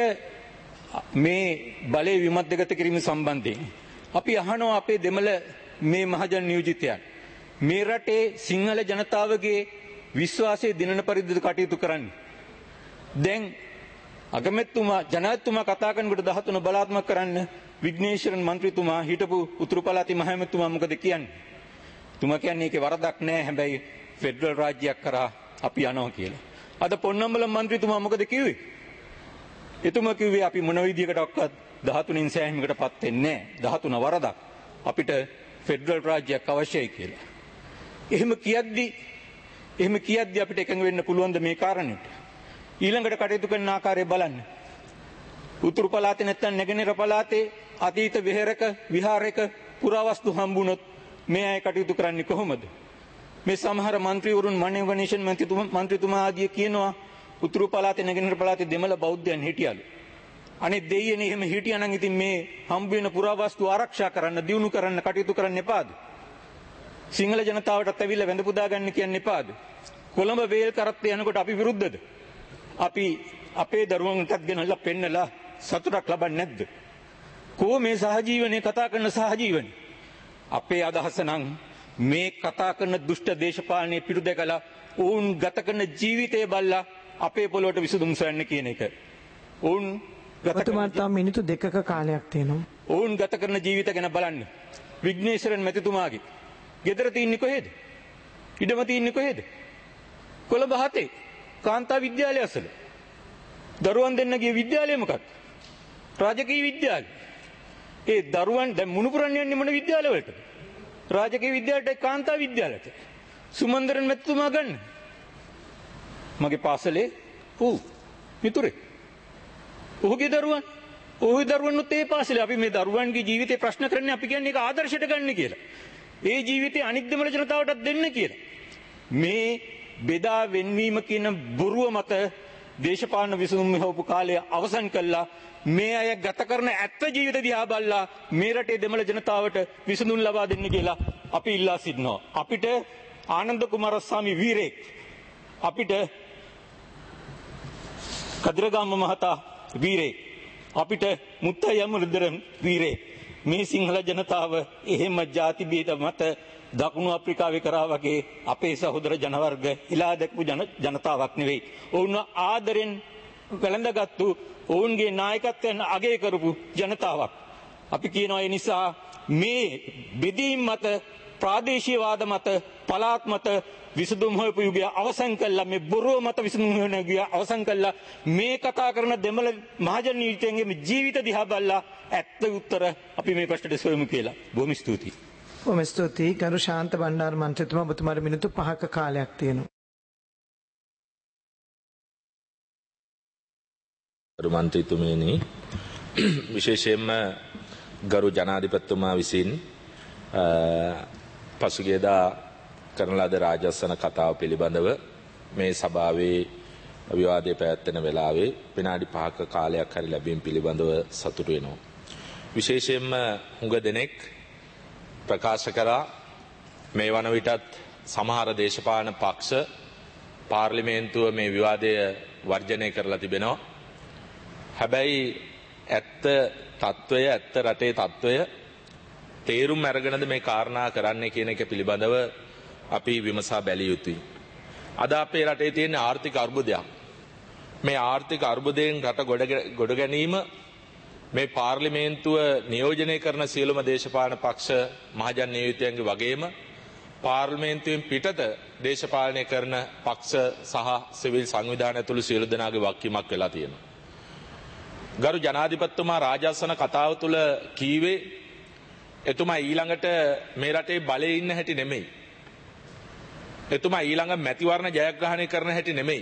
මේ බලය විමධ්‍යගත කිරීම සම්බන්ධයෙන් අපි අහනවා අපේ දෙමළ මේ මහජන නියෝජිතයන් මේ රටේ සිංහල ජනතාවගේ විශ්වාසය දිනන පරිද්දට කටයුතු කරන්නේ. දැන් අගමැතිතුමා ජනාධිපතිතුමා කතා කරනකොට දහතුන බලාත්මක කරන්න විග්නේශ්වරන් මන්ත්‍රීතුමා හිටපු උතුරු පළාතේ මහමැතිතුමා මොකද කියන්නේ? තුමා කියන්නේ ඒකේ වරදක් නැහැ හැබැයි ෆෙඩරල් රාජ්‍යයක් කරා අපි යනවා කියලා. අද පොන්නම්බලම් මන්ත්‍රීතුමා මොකද කිව්වේ? එතුමා කිව්වේ අපි මොන විදියකටවත් දහතුනෙන් සෑහීමකටපත් වෙන්නේ නැහැ. දහතුන වරදක්. අපිට ෆෙඩරල් රාජ්‍යයක් අවශ්‍යයි කියලා. එහෙම කියද්දි එහෙම කියද්දි අපිට එකඟ වෙන්න පුළුවන්ද මේ කාරණේට? ඊළඟට කටයුතු කරන ආකාරය බලන්න. උතුරු පළාතේ නැත්නම් නැගෙනහිර පළාතේ අතීත විහෙරක විහාරයක පුරාවස්තු හම්බුනොත් මේ අය කටයුතු කරන්නේ කොහොමද? මේ සමහර മന്ത്രിවරුන් මණේ ගණේෂන් මන්ත්‍රීතුමා මන්ත්‍රීතුමා ආදී කියනවා උතුරු පළාතේ නැගෙනහිර පළාතේ දෙමළ බෞද්ධයන් හිටියලු. අනේ දෙයියනේ එහෙම හිටියානම් ඉතින් මේ හම්බ වෙන පුරාවස්තු ආරක්ෂා කරන්න දියුණු කරන්න කටයුතු කරන්න එපාද? සිංහල ජනතාවටත් ඇවිල්ලා වැඳ පුදා ගන්න කියන්න එපාද? කොළඹ වේල් කරත්තේ යනකොට අපි විරුද්ධද? අපි අපේ දරුවන්ටත් ගෙනල්ලා පෙන්නලා සතුටක් ලබන්නේ නැද්ද? කෝ මේ සහජීවනයේ කතා කරන සහජීවනය? අපේ අදහස නම් මේ කතා කරන දුෂ්ට දේශපාලනයේ පිටු දැකලා ඔවුන් ගත කරන ජීවිතය බලලා අපේ පොළොවට විසඳුම් සොයන්න කියන එක. ඔවුන් ගත ඔබතුමාට තව මිනිත්තු දෙකක කාලයක් තියෙනවා. ඔවුන් ගත කරන ජීවිත ගැන බලන්න. විග්නේශ්වරන් මැතිතුමාගේ ගෙදර තින්නේ කොහෙද? ඉඩම තින්නේ කොහෙද? කොළඹ හතේ කාන්තා විද්‍යාලය අසල. දරුවන් දෙන්න ගිය විද්‍යාලය මොකක්ද? රාජකීය විද්‍යාලය. ඒ දරුවන් දැන් මුණුපුරන් යන්නේ මොන විද්‍යාලවලටද? රාජකීය විද්‍යාලයට කාන්තා විද්‍යාලයට. සුමන්දරන් මැතිතුමා ගන්න. මගේ පාසලේ ඌ මිතුරේ. ඔහුගේ දරුවන් ඔහුගේ දරුවන්ුත් ඒ පාසලේ අපි මේ දරුවන්ගේ ජීවිතේ ප්‍රශ්න කරන්නේ අපි කියන්නේ ඒක ආදර්ශයට ගන්න කියලා. ඒ ජීවිතේ අනිත් දෙමළ ජනතාවටත් දෙන්න කියලා. මේ බෙදා වෙන්වීම කියන බොරුව මත දේශපාලන විසඳුම් හොපු කාලය අවසන් කළා. මේ අය ගත කරන ඇත්ත ජීවිත දිහා බලලා මේ රටේ දෙමළ ජනතාවට විසඳුම් ලබා දෙන්න කියලා අපි ඉල්ලා සිටිනවා. අපිට ආනන්ද කුමාරස්වාමි වීරෙක්, අපිට කදිරගම මහතා වීරෙක්, අපිට මුත්තයි අමරදරන් වීරෙක්. මේ සිංහල ජනතාව එහෙම ಜಾති බේද මත දකුණු අප්‍රිකාවේ කරා වගේ අපේ සහෝදර ජනවර්ග ඉලා දැක්පු ජනතාවක් නෙවෙයි. ඔවුන් ආදරෙන් වැළඳගත්තු ඔවුන්ගේ නායකත්වයෙන් අගය කරපු ජනතාවක්. අපි කියනවා ඒ නිසා මේ බෙදීම් මත, ප්‍රාදේශීයවාද මත, පළාත් මත විසඳුම් හොයපු යුගය අවසන් කළා. මේ බොරුව මත විසඳුම් හොයන යුගය අවසන් කළා. මේ කතා කරන දෙමළ මහජන නීතිඥගේ ජීවිත දිහා බලලා ඇත්ත උත්තර අපි මේ ප්‍රශ්නට සොයමු කියලා. බොහොම ස්තුතියි. බොහොම ස්තුතියි. ගරු ශාන්ත බණ්ඩාර මන්ත්‍රීතුමා, ඔබතුමාට මිනිත්තු පහක කාලයක් තියෙනවා. ගරු මන්ත්‍රීතුමනි, විශේෂයෙන්ම ගරු ජනාධිපතිතුමා විසින් පසුගියදා කරන ලද රාජස්සන කතාව පිළිබඳව මේ සභාවේ විවාදයේ පැවැත්වෙන වෙලාවේ විනාඩි පහක කාලයක් හරි ලැබීම පිළිබඳව සතුටු වෙනවා. විශේෂයෙන්ම හුඟ දෙනෙක් ප්‍රකාශ කරා මේ වන විටත් සමහර දේශපාලන පක්ෂ පාර්ලිමේන්තුව මේ විවාදය වර්ජනය කරලා තිබෙනවා. හැබැයි ඇත්ත තත්ත්වය, ඇත්ත රටේ තත්ත්වය තේරුම් අරගෙනද මේ කාරණා කරන්නේ කියන එක පිළිබඳව අපි විමසා බැලිය යුතුයි. අද අපේ රටේ තියෙන ආර්ථික අර්බුදයක්. මේ ආර්ථික අර්බුදයෙන් රට ගොඩ ගැනීම මේ පාර්ලිමේන්තුව නියෝජනය කරන සියලුම දේශපාලන පක්ෂ මහජන නීතිඥයන්ගේ වගේම පාර්ලිමේන්තුවෙන් පිටත දේශපාලනය කරන පක්ෂ සහ සිවිල් සංවිධාන ඇතුළු සියලු දෙනාගේ වගකීමක් වෙලා තියෙනවා. ගරු ජනාධිපතිතුමා රාජාසන කතාව තුළ කීවේ එතුමා ඊළඟට මේ රටේ බලේ ඉන්න හැටි නෙමෙයි. එතුමා ඊළඟ මැතිවරණ ජයග්‍රහණය කරන හැටි නෙමෙයි.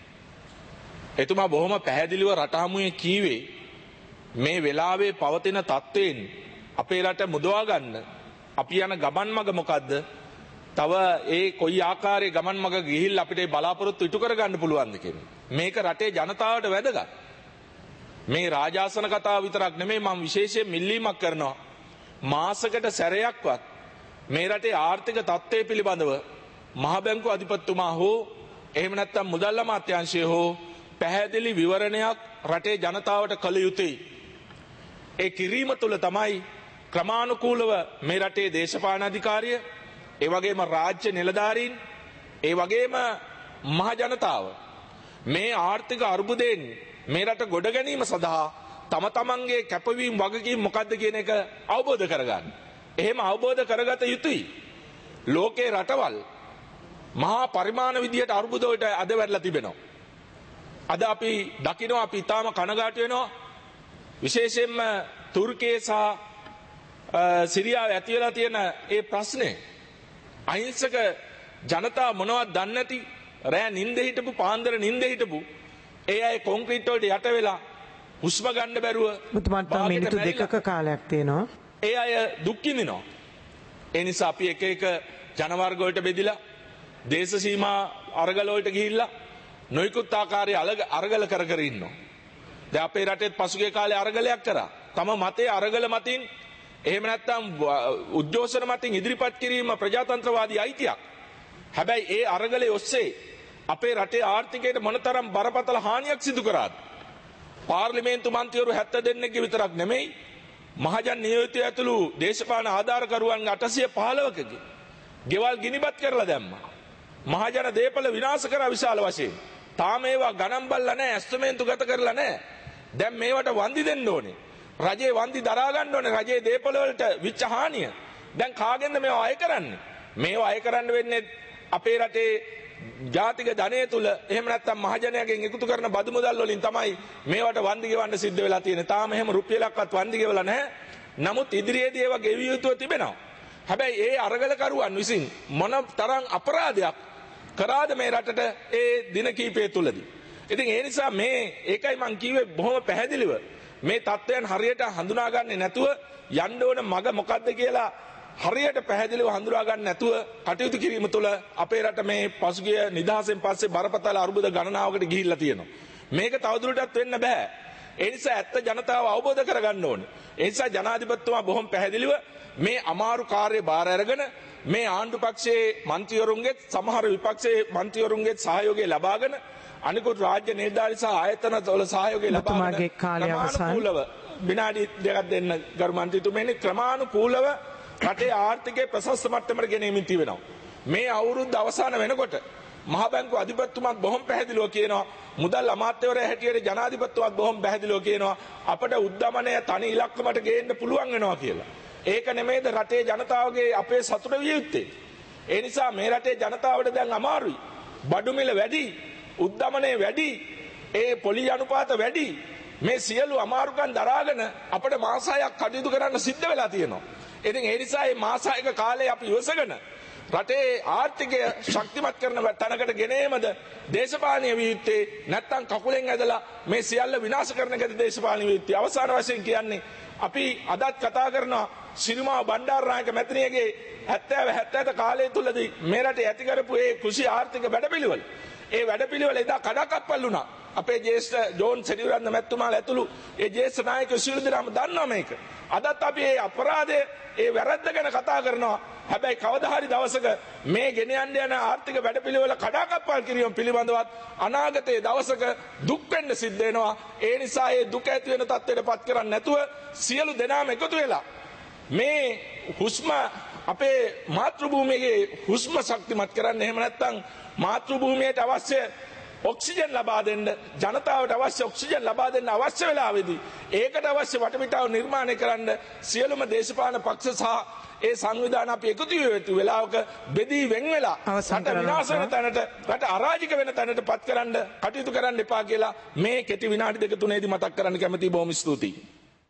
එතුමා බොහොම පැහැදිලිව රට හමුවේ කීවේ මේ වෙලාවේ පවතින තත්ත්වයෙන් අපේ රට මුදවා ගන්න අපි යන ගමන් මඟ මොකද්ද? තව ඒ කොයි ආකාරයේ ගමන් මඟ ගිහිල්ලා අපිට බලාපොරොත්තු ඉටු කර ගන්න පුළුවන්ද කියන්නේ. මේක රටේ ජනතාවට වැදගත්. මේ රාජාසන කතාව විතරක් නෙමෙයි, මම විශේෂයෙන් මිල්ලීමක් කරනවා. මාසකට සැරයක්වත් මේ රටේ ආර්ථික තත්ත්වය පිළිබඳව මහ බැංකු අධිපතිතුමා හෝ එහෙම නැත්නම් මුදල් අමාත්‍යාංශය හෝ පැහැදිලි විවරණයක් රටේ ජනතාවට කළ යුතුයි. ඒ කිරීම තුළ තමයි ක්‍රමානුකූලව මේ රටේ දේශපාලන අධිකාරිය, ඒ වගේම රාජ්‍ය නිලධාරීන්, ඒ වගේම මහ ජනතාව මේ ආර්ථික අර්බුදයෙන් මේ රට ගොඩ ගැනීම සඳහා තම තමන්ගේ කැපවීම වගකීම් මොකද්ද කියන එක අවබෝධ කරගන්න. එහෙම අවබෝධ කරගත යුතුයි. ලෝකේ රටවල් මහා පරිමාණ විදියට අර්බුද වලට අද වැටලා තිබෙනවා. අද අපි දකිනවා, අපි ඊටාම කනගාටු වෙනවා. විශේෂයෙන්ම තුර්කියේ සහ සිරියාවේ ඇති වෙලා තියෙන ඒ ප්‍රශ්නේ අහිංසක ජනතාව මොනවද දන්නේ නැති, රෑ නිින්ද හිටපු, පාන්දර නිින්ද හිටපු ඒ අය කොන්ක්‍රීට් වලට යට වෙලා හුස්ම ගන්න බැරුව ඔබතුමාට මිනිත්තු දෙකක කාලයක් තියෙනවා. ඒ අය දුක් විඳිනවා. ඒ නිසා අපි එක එක ජනවර්ග වලට බෙදිලා දේශ සීමා අරගල වලට ගිහිල්ලා නොයිකුත් ආකාරයේ අරගල කර කර ඉන්නවා. දැන් අපේ රටේ පසුගිය කාලේ අරගලයක් කරා. තම මතේ අරගල මතින් එහෙම නැත්නම් උද්ඝෝෂණ මතින් ඉදිරිපත් කිරීම ප්‍රජාතන්ත්‍රවාදී අයිතියක්. හැබැයි ඒ අරගලේ ඔස්සේ අපේ රටේ ආර්ථිකයට මොනතරම් බරපතල හානියක් සිදු කරාද? පාර්ලිමේන්තු මන්ත්‍රීවරු හැත්තෑ දෙනෙක්ගේ විතරක් නෙමෙයි, මහජන නියෝජිතය ඇතුළු දේශපාලන ආධාරකරුවන් අටසිය පහළොවකගේ ගෙවල් ගිනිබත් කරලා දැම්මා. මහජන දේපල විනාශ කරා විශාල වශයෙන්. තාම ඒවා ගණන් බලලා නැහැ, ඇස්තමේන්තු ගත කරලා නැහැ. දැන් මේවට වන්දි දෙන්න ඕනේ. රජේ වන්දි දරා ගන්න ඕනේ. රජේ දේපල වලට විච්ච හානිය. දැන් කාගෙන්ද මේවා අය කරන්නේ? මේවා අය කරන්න වෙන්නේ අපේ රටේ ජාතික ධනය තුල, එහෙම නැත්නම් මහජනයාගෙන් එකතු කරන බදු මුදල් වලින් තමයි මේවට වන්දි ගෙවන්න සිද්ධ වෙලා තියෙන්නේ. තාම එහෙම රුපියලක්වත් වන්දි ගෙවලා නැහැ. නමුත් ඉදිරියේදී ඒවා ගෙවිය යුතුව තිබෙනවා. හැබැයි ඒ අරගලකරුවන් විසින් මොන තරම් අපරාධයක් කරාද මේ රටට ඒ දින කීපය තුලදී. ඉතින් ඒ නිසා මේ ඒකයි මං කිව්වේ බොහොම පැහැදිලිව මේ තත්ත්වයන් හරියට හඳුනාගන්නේ නැතුව යන්න ඕන මග මොකද්ද කියලා හරියට පැහැදිලිව හඳුනා ගන්න නැතුව කටයුතු කිරීම තුළ අපේ රට මේ පසුගිය නිදහසෙන් පස්සේ බරපතල අරුබුද ගණනාවකට ගිහිල්ලා තියෙනවා. මේක තවදුරටත් වෙන්න බෑ. ඒ නිසා ඇත්ත ජනතාව අවබෝධ කරගන්න ඕනේ. ඒ නිසා ජනාධිපතිතුමා බොහොම පැහැදිලිව මේ අමාරු කාර්ය බාර අරගෙන මේ ආණ්ඩු පක්ෂයේ මන්ත්‍රීවරුන්ගේ සමහර විපක්ෂයේ මන්ත්‍රීවරුන්ගේ සහයෝගය ලබාගෙන අනිකුත් රාජ්‍ය නිලධාරී සහ ආයතන වල සහයෝගය ලබාගෙන ක්‍රමානුකූලව විනාඩි දෙකක් දෙන්න ගරු මන්ත්‍රීතුමනි ක්‍රමානුකූලව රටේ ආර්ථිකය ප්‍රශස්ත මට්ටමට ගෙනෙමින් තිබෙනවා. මේ අවුරුද්ද අවසාන වෙනකොට මහ බැංකුව අධිපතිතුමාත් බොහොම පැහැදිලිව කියනවා, මුදල් අමාත්‍යවරයා හැටියට ජනාධිපතිතුමාත් බොහොම පැහැදිලිව කියනවා අපට උද්දමනය තනි ඉලක්කමට ගේන්න පුළුවන් වෙනවා කියලා. ඒක නෙමෙයිද රටේ ජනතාවගේ අපේ සතුට විය යුත්තේ. ඒ නිසා මේ රටේ ජනතාවට දැන් අමාරුයි. බඩු මිල වැඩි, උද්දමනය වැඩි, ඒ පොලි අනුපාත වැඩි. මේ සියලු අමාරුකම් දරාගෙන අපට මාස හයක් කටයුතු කරන්න සිද්ධ වෙලා තියෙනවා. ඉතින් ඒ නිසා මේ මාස හයක කාලේ අපි ඉවසගෙන රටේ ආර්ථිකය ශක්තිමත් කරන තැනකට ගෙනීමද දේශපාලනීය විත්‍යේ නැත්තම් කකුලෙන් ඇදලා මේ සියල්ල විනාශ කරන එකද දේශපාලනීය විත්‍යේ. අවසාන වශයෙන් කියන්නේ අපි අදත් කතා කරනවා සිරිමාව බණ්ඩාරනායක මැතිණියගේ හැත්තෑ හැත්තෑට කාලය තුලදී මේ රටේ ඇති කරපු ඒ කෘෂි ආර්ථික වැඩපිළිවෙල. ඒ වැඩපිළිවෙල එදා කඩාකප්පල් වුණා. අපේ ජේෂ්ඨ ජෝන් සෙඩිවරන්ද මැතිතුමාලා ඇතුළු ඒ ජේෂ්ඨ නායකයෝ සියලු දෙනාම දන්නවා මේක. අදත් අපි මේ අපරාධය ඒ වැරද්ද ගැන කතා කරනවා. හැබැයි කවදා හරි දවසක මේ ගෙන යන්න යන ආර්ථික වැඩපිළිවෙල කඩාකප්පල් කිරීම පිළිබඳවත් අනාගතයේ දවසක දුක් වෙන්න සිද්ධ වෙනවා. ඒ නිසා මේ දුක ඇති වෙන තත්ත්වයට පත් කරන්නේ නැතුව සියලු දෙනාම එකතු වෙලා මේ හුස්ම අපේ මාතෘ භූමියේ හුස්ම ශක්තිමත් කරන්න, එහෙම නැත්නම් මාතෘ භූමියට අවශ්‍ය ඔක්සිජන් ලබා දෙන්න, ජනතාවට අවශ්‍ය ඔක්සිජන් ලබා දෙන්න අවශ්‍ය වෙලාවේදී ඒකට අවශ්‍ය වටපිටාව නිර්මාණය කරන්න සියලුම දේශපාලන පක්ෂ සහ ඒ සංවිධාන අපි එකතු වෙතු වෙලාවක බෙදී වෙන් වෙලා රට විනාශ වෙන තැනට, රට අරාජික වෙන තැනට පත් කරන්න කටයුතු කරන්න එපා කියලා මේ කෙටි විනාඩි දෙක තුනේදී මතක් කරන්න කැමතියි. බොහොම ස්තුතියි.